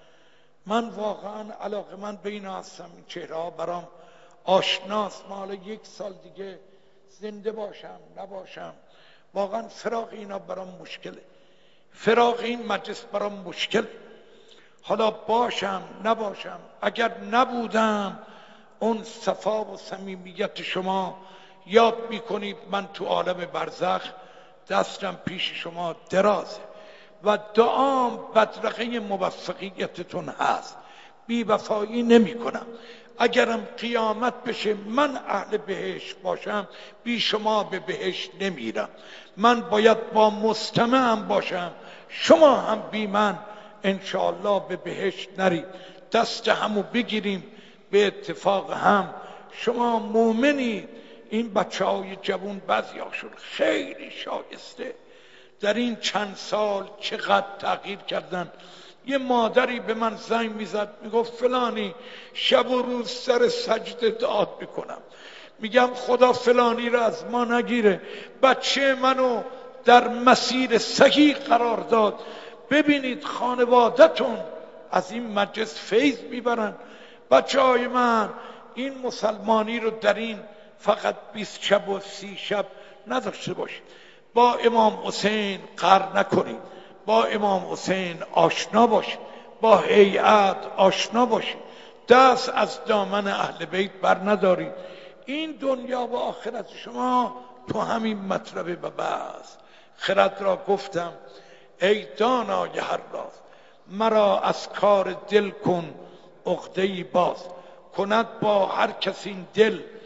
من واقعا علاقه من به اینا هستم. این چهره ها برام آشناست. ما حالا 1 سال دیگه زنده باشم نباشم واقعا فراق اینا برام مشکله، فراق این مجلس برام مشکله. حالا باشم نباشم، اگر نبودم اون صفا و صمیمیت شما یاد میکنید من تو عالم برزخ دستم پیش شما درازه و دعام بدرقه موفقیتتون هست. بی وفایی نمی کنم. اگرم قیامت بشه من اهل بهشت باشم بی شما به بهشت نمیرم. من باید با مستمعم باشم، شما هم بی من انشاءالله به بهشت نرید. دست همو بگیریم به اتفاق هم. شما مومنید. این بچه های جوان بعضی هاشون خیلی شایسته در این چند سال چقدر تغییر کردن. یه مادری به من زنگ میزد میگفت فلانی شب و روز سر سجده دعا میکنم، میگم خدا فلانی را از ما نگیره. بچه منو در مسیر صحیح قرار داد. ببینید خانوادتون از این مجلس فیض میبرن. بچه های من این مسلمانی رو در این فقط 20 شب و 30 شب نداشته باشید. با امام حسین قهر نکنید، با امام حسین آشنا باشید، با هیئت آشنا باشید، دست از دامن اهل بیت بر ندارید. این دنیا و آخرت شما تو همین مطلب و بس. خرد را گفتم ای دانای هر راز، مرا از کار دل کن عقده‌ای باز. کند با هر کس این دل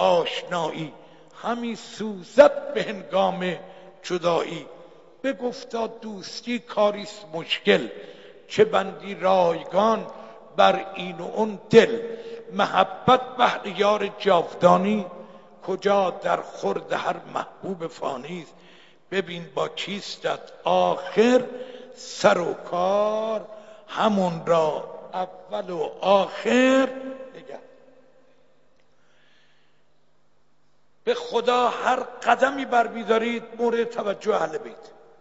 آشنایی، همی سوزد به هنگام جدایی. بگفتا دوستی کاریست مشکل، چه بندی رایگان بر این و اون دل. محبت بهر یار جاودانی، کجا در خورد هر محبوب فانیست. ببین با کیستت آخر سر و کار، همون را اول و آخر نگر. به خدا هر قدمی بر می‌دارید مورد توجه اهل بیت.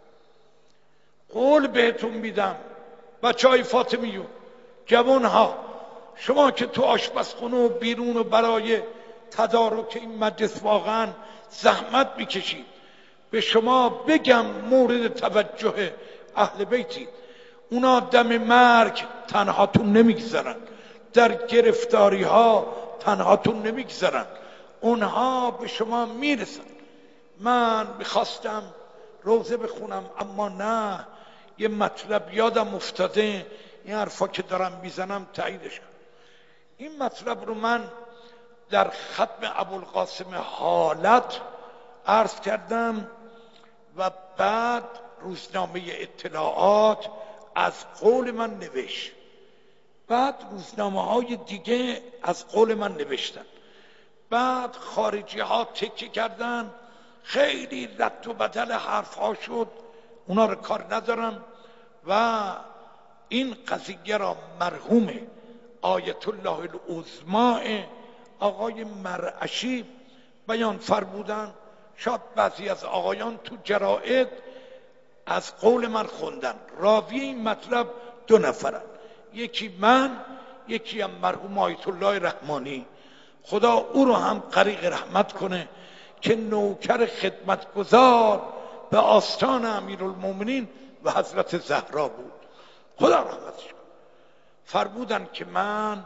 قول بهتون میدم بچهای فاطمیون، جوانها، شما که تو آشپزخونه و بیرون و برای تدارک این مجلس واقعا زحمت میکشید، به شما بگم مورد توجه اهل بیتی. اونا دم مرگ تنهاتون نمیگذارن، در گرفتاری ها تنهاتون نمیگذارن، اونها به شما میرسن. من میخواستم روزه بخونم اما نه، یه مطلب یادم افتاده، این حرفا که دارم میزنم تاییدش کنم. این مطلب رو من در ختم ابوالقاسم حالت عرض کردم و بعد روزنامه اطلاعات از قول من نوشت، بعد روزنامه های دیگه از قول من نوشتن، بعد خارجی ها تکیه کردن، خیلی رد و بدل حرف ها شد، اونا رو کار ندارم. و این قضیه را مرحوم آیت الله العظما آقای مرعشی بیان فرمودن. شاید بعضی از آقایان تو جرائد از قول من خوندن. راوی این مطلب 2 نفرن، یکی من، یکی هم مرحوم آیت الله رحمانی، خدا او رو هم غریق رحمت کنه، که نوکر خدمتگزار به آستان امیرالمومنین و حضرت زهرا بود، خدا رحمتش کنه. فرمودن که من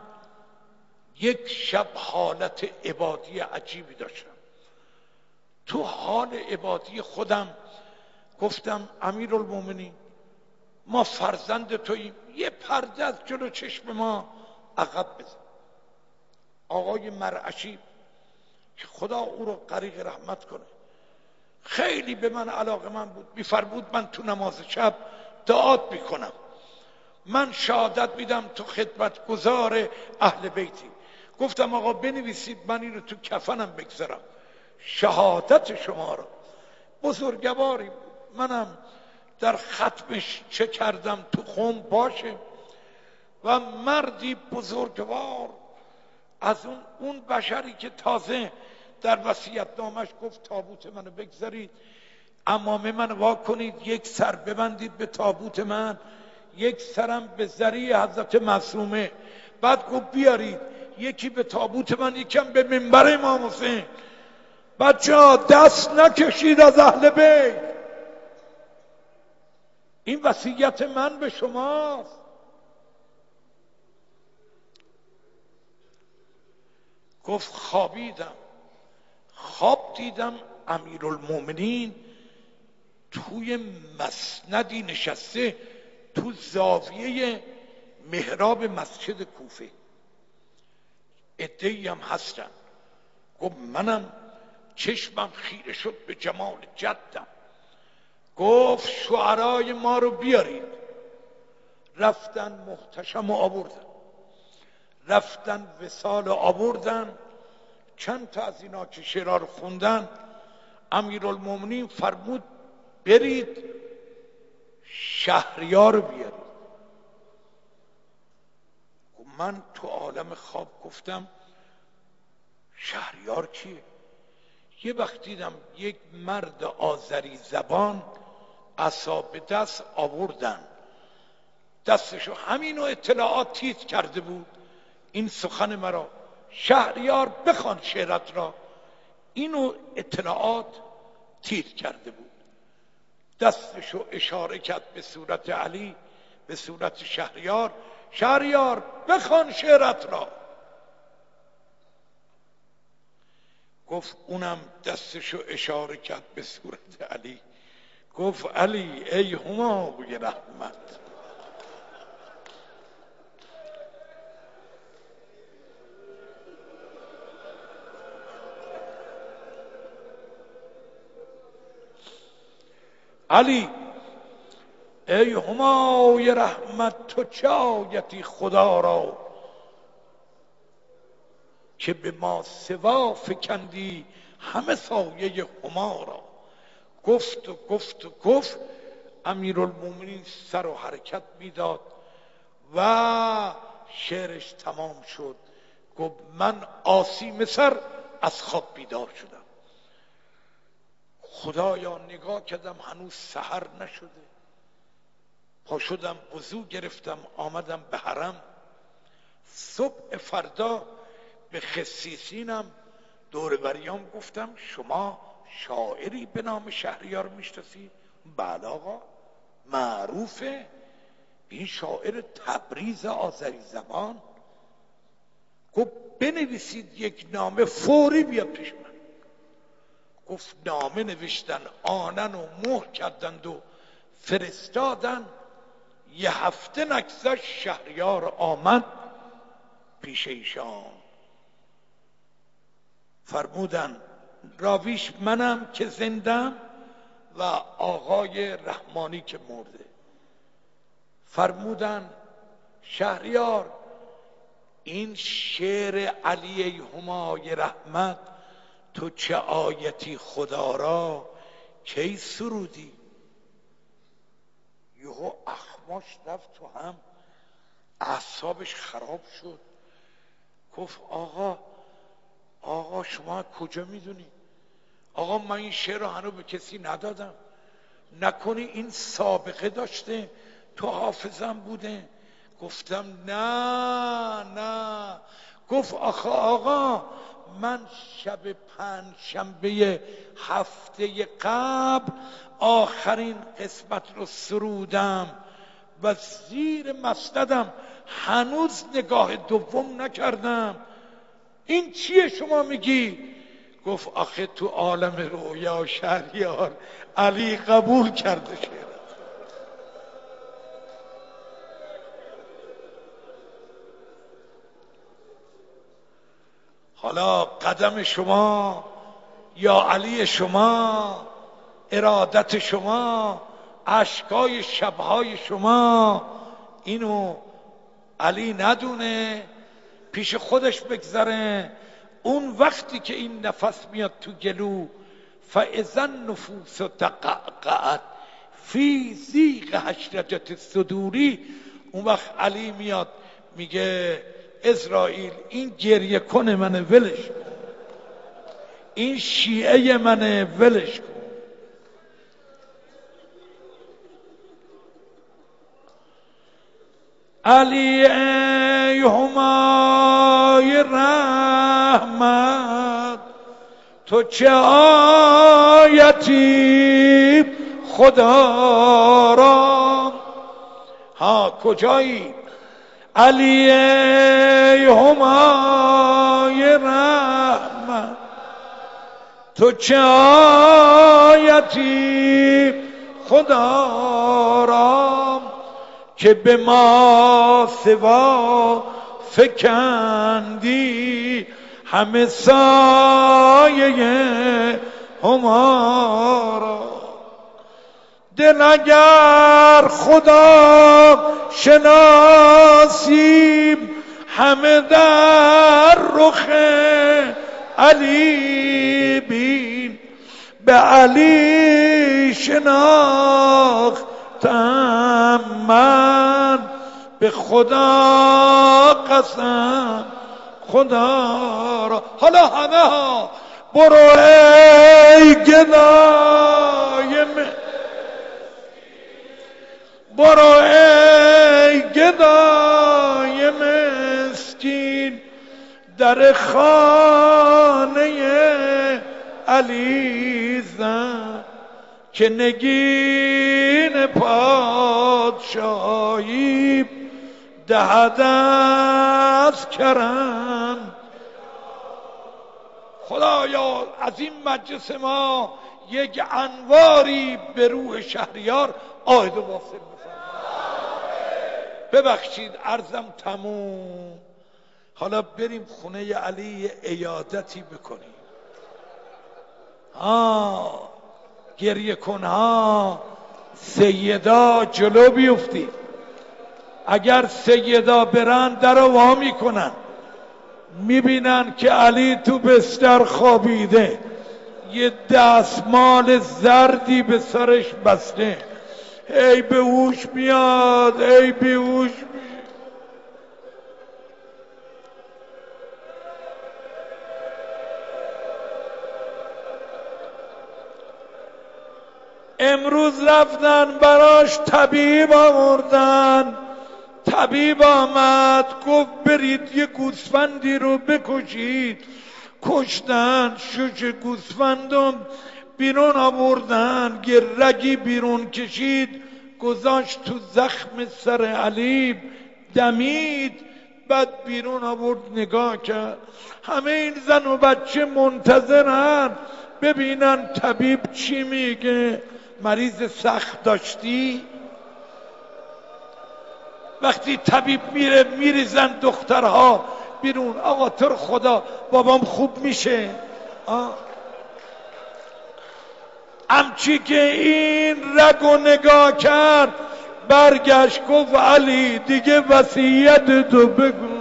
یک شب حالت عبادی عجیبی داشتم. تو حال عبادی خودم گفتم امیرالمومنین، ما فرزند توییم، یه پرده از جلو چشم ما عقب بزن. آقای مرعشی که خدا او رو غریق رحمت کنه، خیلی به من علاقه من بود، میفرمود من تو نماز شب دعات میکنم، من شهادت میدم تو خدمتگزار اهل بیتی. گفتم آقا بنویسید من این رو تو کفنم بگذارم شهادت شما رو. بزرگواری بود، منم در ختمش چه کردم تو خم باشه. و مردی بزرگوار از اون بشری که تازه در وصیت‌نامش گفت تابوت منو بگذارید، عمامه من وا کنید، یک سر ببندید به تابوت من، یک سرم به ذریع حضرت معصومه. بعد گفت بیارید یکی به تابوت من، یکم به منبر امام حسین. بچه‌ها دست نکشید از اهل بیت، این وصیت من به شماست. گفت خوابیدم، خواب دیدم امیرالمومنین توی مسندی نشسته تو زاویه محراب مسجد کوفه، عده‌ای هم هستن. گفت منم چشمم خیره شد به جمال جدم. گفت شعرای ما رو بیارید. رفتن محتشم آوردن، رفتن وصال آوردن، چند تا از اینا که شعرها رو خوندن، امیرالمومنین فرمود برید شهریار رو بیارید. من تو عالم خواب گفتم شهریار کیه؟ یه وقت دیدم یک مرد آذری زبان عصا به دست آوردن، دستشو همینو اطلاعات تیز کرده بود این سخن مرا، شهریار بخوان شعرت را، اینو اطلاعات تیز کرده بود. دستشو اشاره کرد به صورت علی، به صورت شهریار، شهریار بخوان شعرت را. گفت اونم دستشو اشاره کرد به صورت علی، گفت علی ای همای رحمت. علی ای همای رحمت تو چه آیتی خدا را که به ما سوا فکندی همه سایه هما را. گفت و گفت و گفت، امیرالمومنین سر و حرکت میداد و شعرش تمام شد. گفت من آسیم سر از خواب بیدار شدم، خدایا نگاه کردم هنوز سحر نشده، پا شدم وضو گرفتم آمدم به حرم. صبح فردا به خسیسینم دوربریام گفتم شما شاعری به نام شهریار میشناسی؟ بله آقا معروفه، این شاعر تبریز آذری زبان. گفت بنویسید یک نامه فوری بیاد پیش من. گفت نامه نوشتن، آنن و مهر کردند و فرستادن. یه هفته نگذشت شهریار آمد پیش ایشان. فرمودن راویش منم که زندم و آقای رحمانی که مرده. فرمودن شهریار این شعر علی ای همای رحمت تو چه آیتی خدا را کی سرودی؟ یهو اخماش رفت تو هم، اعصابش خراب شد. گفت آقا شما کجا میدونی؟ آقا من این شعر رو هنوز به کسی ندادم، نکنی این سابقه داشته تو حافظم بوده؟ گفتم نه. گفت آقا من شب پنجشنبه هفته قبل آخرین قسمت رو سرودم و زیر مسندم هنوز نگاه دوم نکردم. این چیه شما میگی؟ گفت آخه تو عالم رویا شهریار علی قبول کرده شعر. حالا قدم شما یا علی شما، ارادت شما، اشکای شبهای شما، اینو علی ندونه پیش خودش بگذره. اون وقتی که این نفس میاد تو گلو، فاذا النفوس تقعقعت فی ضیق حشرجة صدوری، اون وقت علی میاد میگه اسرائیل این گریه کنه منه ولش کن، این شیعه منه ولش کن. علی ای همای رحمت تو چه آیتی خدا را. ها کجایی؟ علی ای همای رحمت تو چه آیتی خدا را که به ما سوا فکندی همه سایه هما را. دل اگر خدا شناسیم همه در رخ علی بین، به علی شناختم من به خدا قسم خدا را. حالا همه ها برو ای گدای برو ای گدای مسکین در خانه علی زن که نگین پادشاهی دهد از کرم. خدایا از این مجلس ما یک انواری به روح شهریار عاید و واصل بفرما. ببخشید عرضم تموم. حالا بریم خونه علی عیادتی بکنیم. گریه کن ها، سیدا جلو بیفتی. اگر سیدا برن در وا میکنن، میبینن که علی تو بستر خوابیده، یه دستمال زردی به سرش بسته، ای به هوش میاد، ای به هوش میاد. امروز رفتن براش طبیب آوردن، طبیب آمد گفت برید یه گوسفندی رو بکشید. کشتن، شش گوسفندم بیرون آوردن، یه رگی بیرون کشید، گذاشت تو زخم سر علی، دمید، بعد بیرون آورد نگاه کرد. همه این زن و بچه منتظرن ببینن طبیب چی میگه. مریض سخت داشتی؟ وقتی طبیب میره میریزن دخترها بیرون، آقا تو رو خدا بابام خوب میشه. همچی که این رگو نگاه کرد برگشت گفت علی دیگه وصیت تو بگو.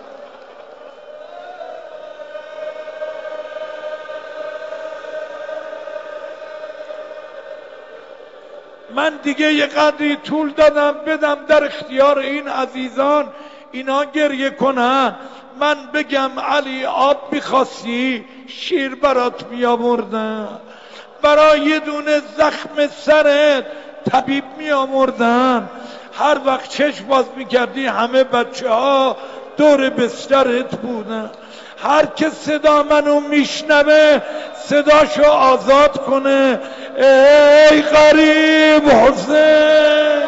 من دیگه یه قدری طول دادم بدم در اختیار این عزیزان، اینا گریه کنن، من بگم علی آب میخواستی شیر برات میآوردن، برای یه دونه زخم سرت طبیب میآوردن. هر وقت چشم باز میکردی همه بچه ها دور بسترت بودن. هر که صدا منو میشنوه صداشو آزاد کنه. ای غریب حسین،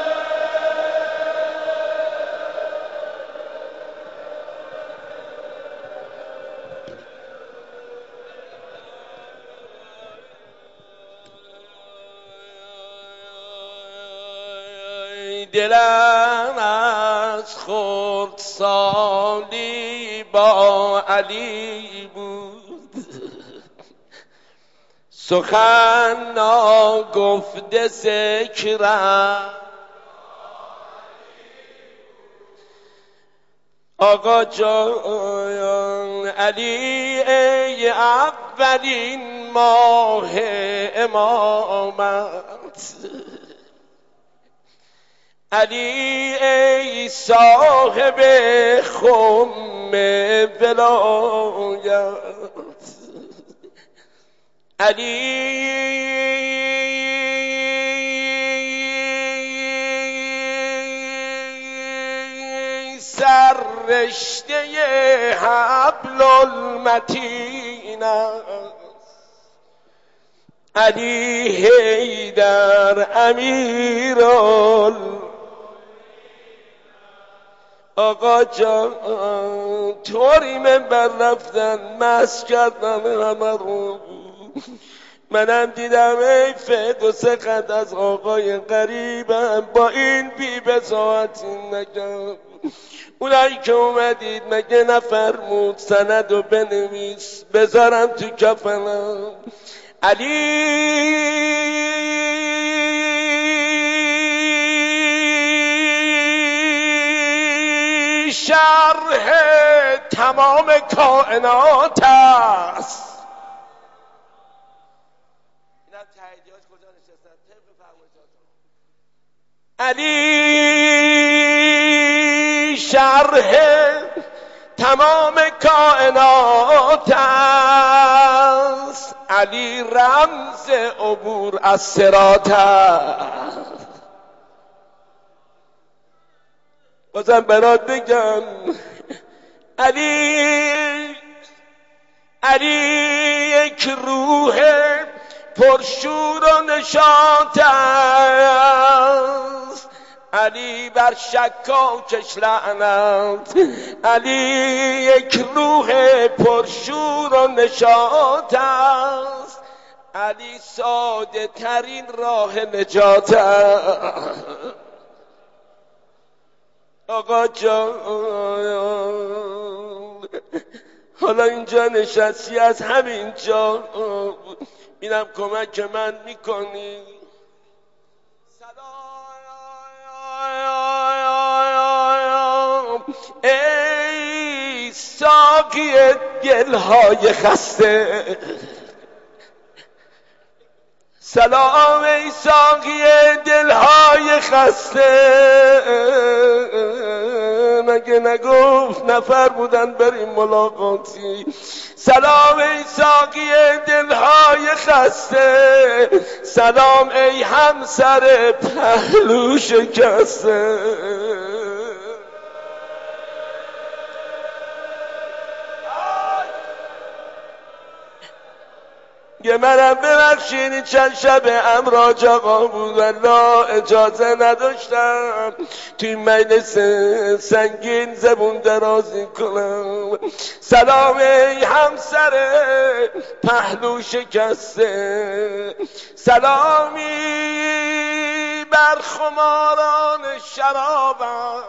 دلم از خردسالی با علی بود، سخن ناگفته ذکرم آقا جان. علی ای اولین ماه امامت، علی ای صاحب خم ولایت، علی سر رشته حبل المتین است، علی حیدر امیرال. آقا جان طوری منبر رفتن مست کردن همه رو، منم دیدم ای فدو سقط از آقای غریبم با این بی بزاعتی نگم. اونایی که اومدید مگه نفرمود سندو بنویس بذارم تو کفنم؟ علی شرح تمام کائنات است. علی شرح تمام کائنات است، علی رمز عبور از صراط است. بازم برات بگم علی یک روح پرشور و نشاط است، علی بر شکاکش لعنت. علی یک روح پرشور و نشاط است، علی ساده ترین راه نجات است. آقا جان حالا اینجا نشستی، از همینجا اینم کمک من میکنی. ای ساقی دلهای خسته، سلام ای ساقی دلهای خسته. مگه نگفت نفر بودن بریم ملاقاتی؟ سلام ای ساقی دلهای خسته، سلام ای همسر پهلو شکسته. یه منم ببخشین چند شب امراج آقا بود والله اجازه نداشتم توی مجلس سنگین زبون درازی کنم. سلام ای همسر پهلو شکسته، سلامی بر خماران شرابم،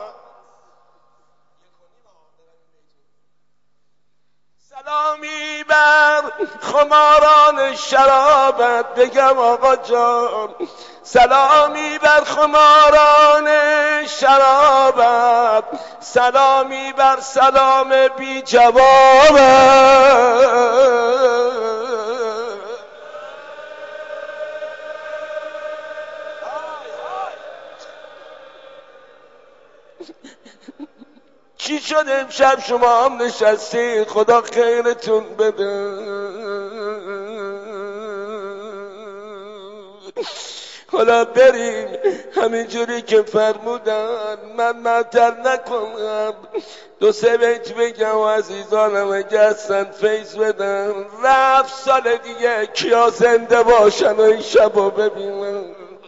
سلامی بر خماران شرابت. بگم آقا جان سلامی بر خماران شرابت، سلامی بر سلام بی جوابت. چی شد امشب شما هم نشستی؟ خدا خیرتون بده. حالا بریم همینجوری که فرمودن، من معطل نکنم، دو سه بیت بگم و عزیزانم اگه هستن فیض بدن. رفت سال دیگه کیا زنده باشن و این شبو ببینن.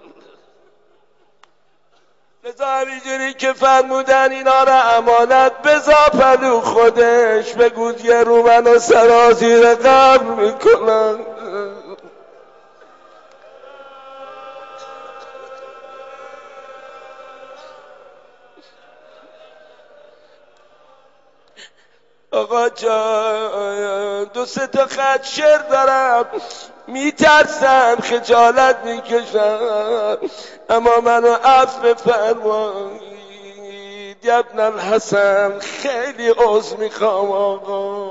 لذا همینجوری که فرمودن اینا را امانت بذار پلو خودش، بگو یه رو منو سرازیر قبر میکنن. آقا جان دو سه تا خط شعر دارم، میترسم خجالت میکشم، اما منو عفو بفرمایید ابن الحسن، خیلی عذر میخوام آقا.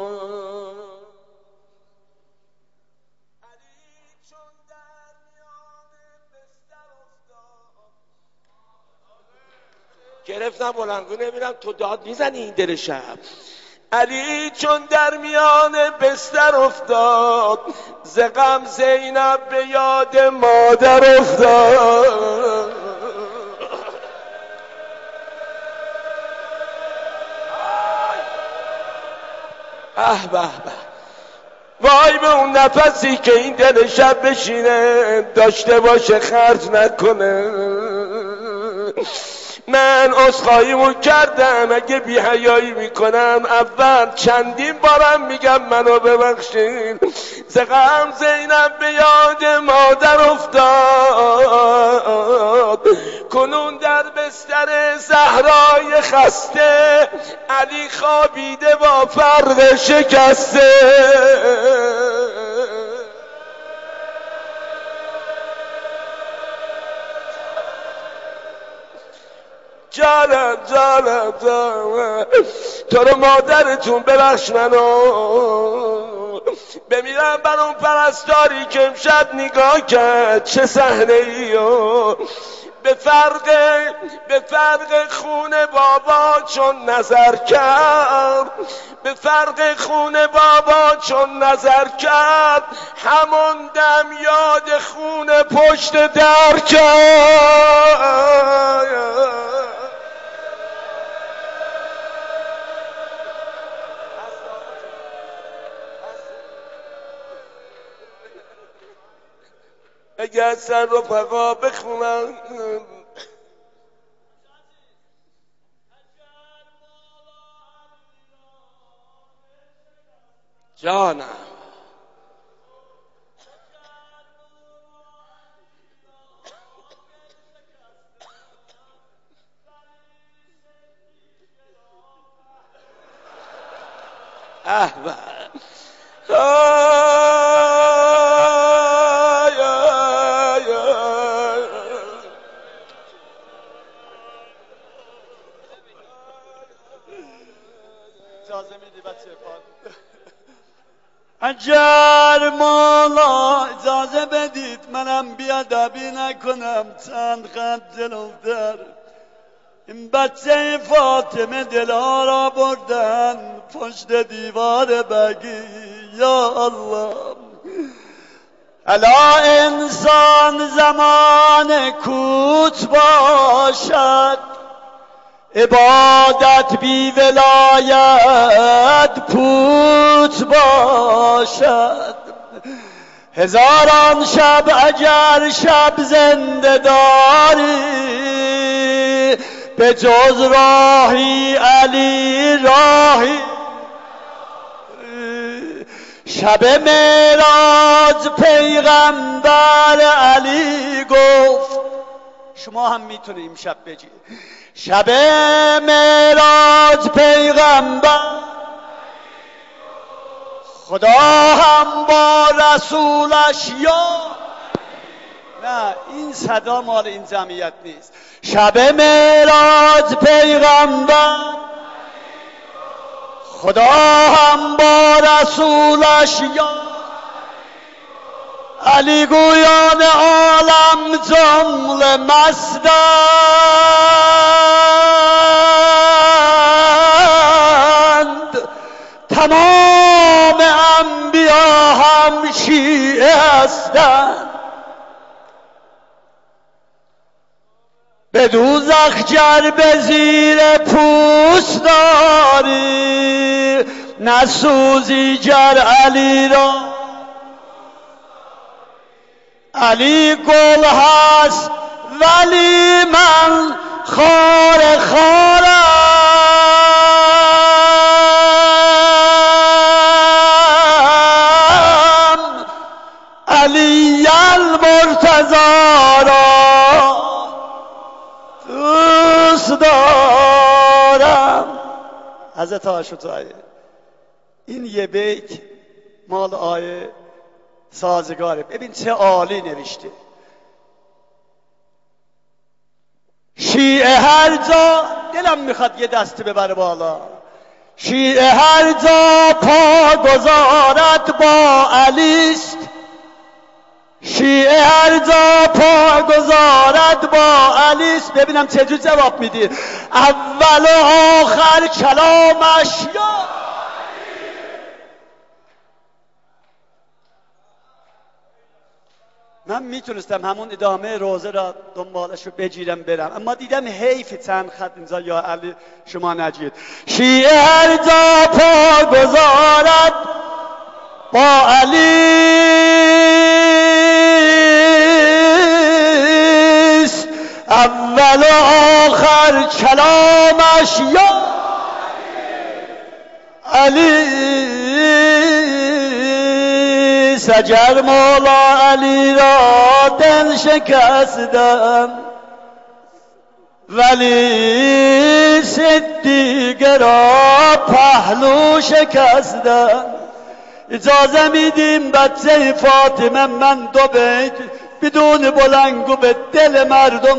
گرفتم بلندگو نمیرم تو داد میزنی این دل شب. علی چون در میان بستر افتاد، ز غم زینب به یاد مادر افتاد. به به به، وای به اون نفسی که این دل شب بشینه داشته باشه خرج نکنه. من عذرخواهیمو کردم اگه بی حیایی میکنم، اول چندین بارم میگم منو ببخشین. ز غم زینب به یاد مادر افتاد، کنون در بستر زهرای خسته، علی خوابیده با فرق شکسته. جانم جانم جانم، تو رو مادرتون ببخش منو، بمیرم بر اون پرستاری که امشب نگاه کرد چه صحنه ای. به فرق خون بابا چون نظر کرد، به فرق خون بابا چون نظر کرد، همون دم یاد خون پشت در کرد. اگه اصلا رفقا بخونن جانم احبه اجازه میدی بچه پاک؟ اگر مولا اجازه بدید منم بیادبی نکنم چند خط جلوتر. این بچه فاطمه دلها را بردن پشت دیوار بگی. یا الله، الا انسان زمان کوت باشد، عبادت بی ولایت پوت باشد. هزاران شب اگر شب زنده داری، به جز راهی علی راهی. شب معراج پیغمبر علی گفت، شما هم میتونید این شب بگید، شب معراج پیغمبر خدا هم با رسولش یا نه، این صدا مال این جمعیت نیست. شب معراج پیغمبر خدا هم با رسولش یا علی گویان عالم جمله مستند، تمام انبیا هم شیعه هستند. به دوزخ گر به زیر پوست داری، نسوزی گر علی را. علی گل هست ولی من خار خارم، علی المرتضی را دوست دارم. حضرت عاشق‌زاده این یه بیت مال آیه سازگاره. ببین چه عالی نوشته. شیعه هر جا، دلم میخواد یه دست ببره بالا، شیعه هر جا پا گذارد با علیست، شیعه هر جا پا گذارد با علیست. ببینم چجور جواب میدی. اول و آخر کلامش یا من میتونستم همون ادامه روزه را دنبالش رو بگیرم برم، اما دیدم حیف چند خط اینجا یا علی شما نجید. شیعه هر جا پا گذارد با علیست، اول و آخر کلامش یا علی. اگر مولا علی را دل شکستم، ولی صدیق را پهلو شکستم. اجازه میدیم بچه فاطمه من دو بیت بدون بلنگو به دل مردم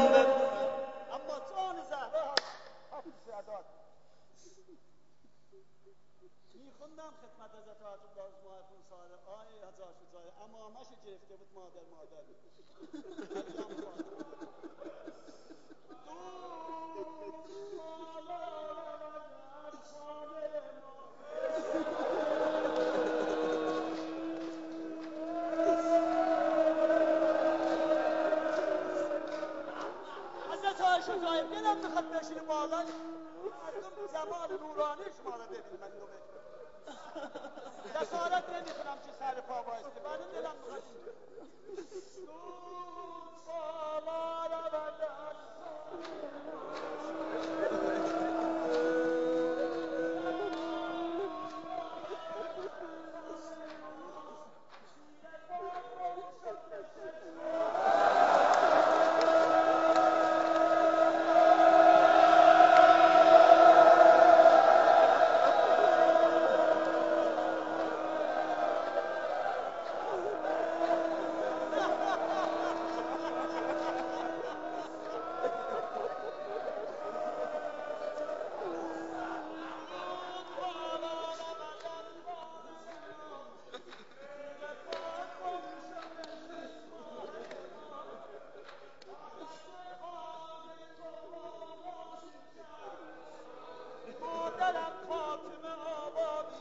دلم میخواد بشینه بالا مردم جمال نورانی شما رو ببین. من دو بشم جسارت نمیکنم که سر پا بایسته، بعد دلم میخواد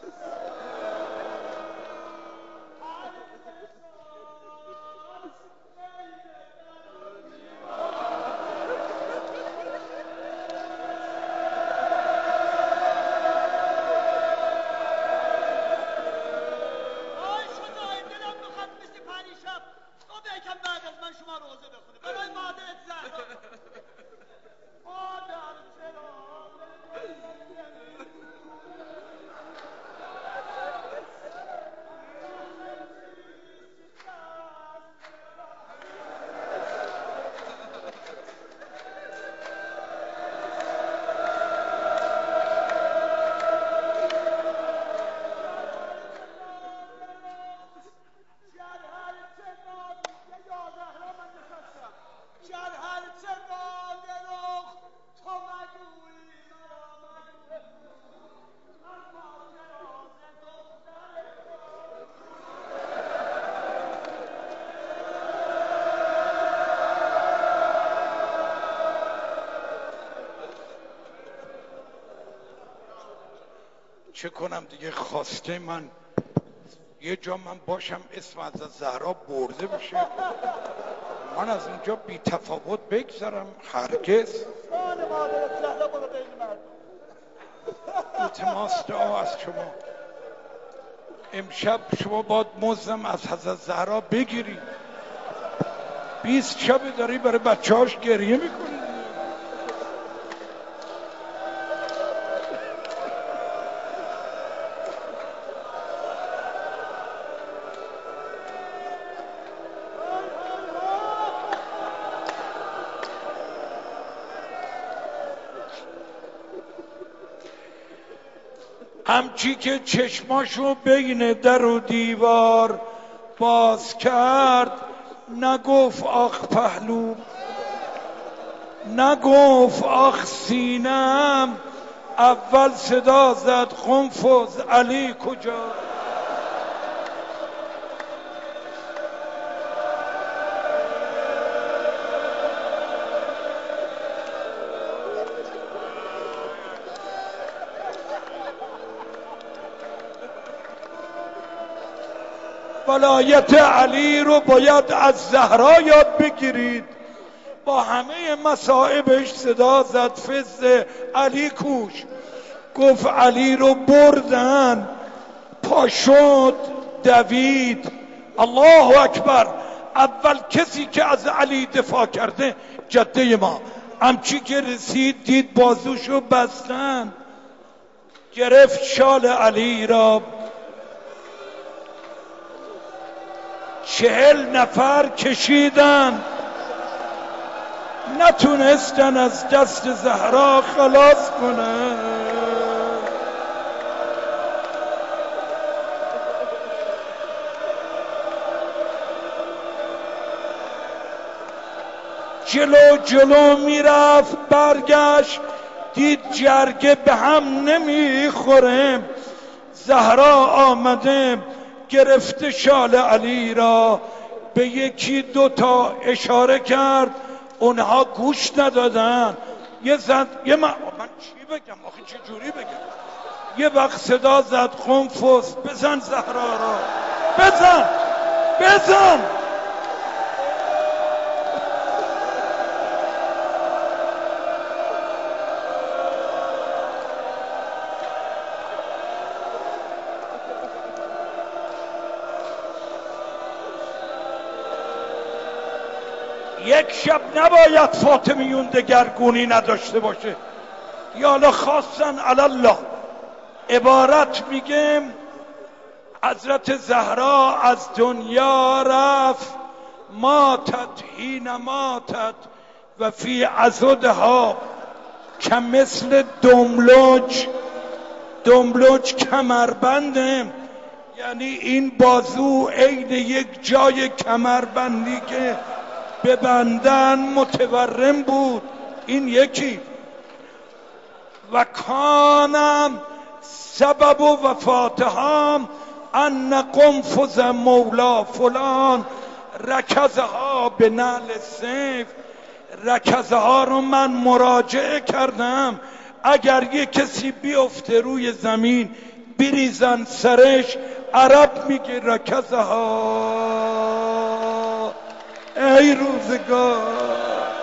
چه کنم دیگه؟ خواسته من یه جا من باشم اسم از زهرا برده بشه، من از اونجا بی تفاوت بگذارم؟ هرگز. التماس دعا از شما، امشب شما باید مزدم از حضرت زهرا بگیری. 20 شب داری برای بچه‌هاش گریه میکنی. همچی که چشماشو بین در و دیوار باز کرد، نگفت آخ پهلو، نگفت آخ سینم، اول صدا زد قنفذ علی کجا؟ ولایت علی رو باید از زهرا یاد بگیرید. با همه مصائبش صدا زد فز علی کوش، گفت علی رو بردن، پا شد دوید. الله اکبر. اول کسی که از علی دفاع کرده جده ما، همچی که رسید دید بازوشو بستن، گرفت شال علی را. 40 نفر کشیدن، نتونستن از دست زهرا خلاص کنن. جلو جلو میرفت، برگشت دید جرگه به هم نمیخوره. زهرا آمده گرفته شال علی را، به یکی دوتا اشاره کرد، اونها گوش ندادن. من چی بگم آخه؟ چه جوری بگم؟ یه وقت صدا زد قنفذ، بزن زهرا را، بزن بزن. یک شب نباید فاطمیون دگرگونی نداشته باشه. یا خواستن الله. عبارت میگم حضرت زهرا از دنیا رفت، ماتت حین ماتت و فی عضدها کمثل دملج. دملج کمربنده، یعنی این بازو عین یک جای کمربندی که ببندن متورم بود. این یکی. و کانم سبب وفاتها ان قنفذ مولا فلان رکزها به نعل سیف. رکزها رو من مراجعه کردم، اگر یک کسی بیفته روی زمین بریزن سرش، عرب میگه رکزها. ای روزگار،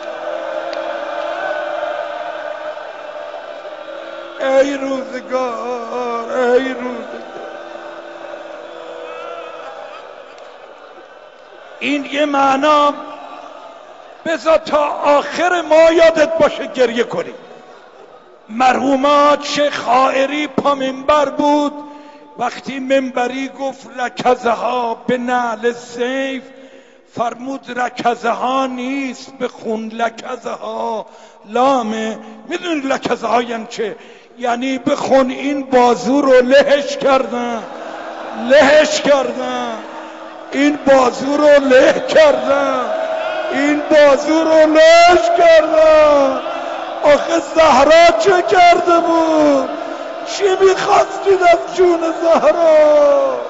ای روزگار، ای روزگار. این یه معنا، بذار تا آخر ما یادت باشه گریه کنی. مرحومات شیخ حائری پا منبر بود، وقتی منبری گفت رکزها به نعل سیف، فرمود رکزه ها نیست به خون لکزه ها لامه. میدونی لکزه ها یعنی چه؟ یعنی به خون این بازو رو لهش کردن، لهش کردن، این بازو رو له کردن، این بازو رو لهش کردن. آخه زهرا چه کرده بود؟ چی میخواستید از جون زهرا؟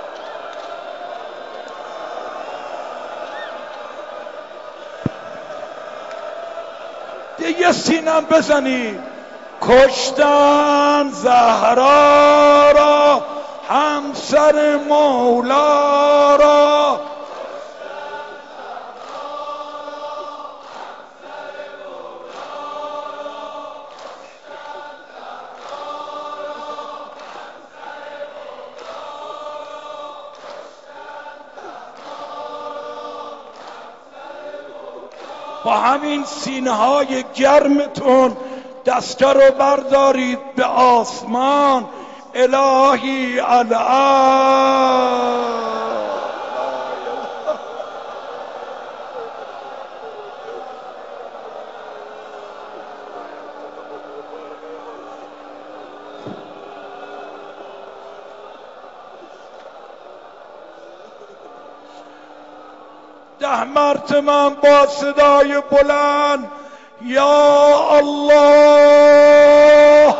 یه سینم بزنی. کشتن زهرا را همسر مولا را، با همین سینه های گرمتون دسته رو بردارید به آسمان. الهی الان ده مرتبه با صدای بلند یا الله.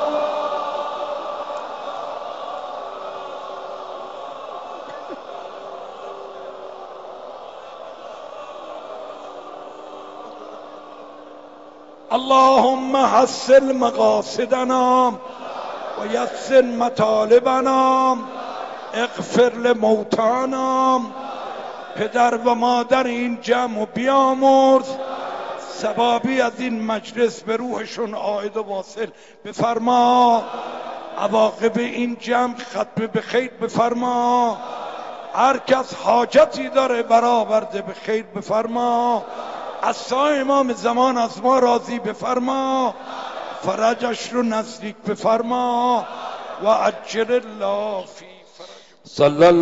اللهم حسن مقاصدنا و یسر مطالبنا، اغفر لموتانا. پدر و مادر این جمع بیامرز، ثوابی از این مجلس به روحشون عائد و واصل بفرما. عواقب این جمع ختم به خیر بفرما. هر کس حاجتی داره برآورده به خیر بفرما. عصا امام زمان از ما راضی بفرما، فرجش رو نزدیک بفرما و عجل الله فی فرج.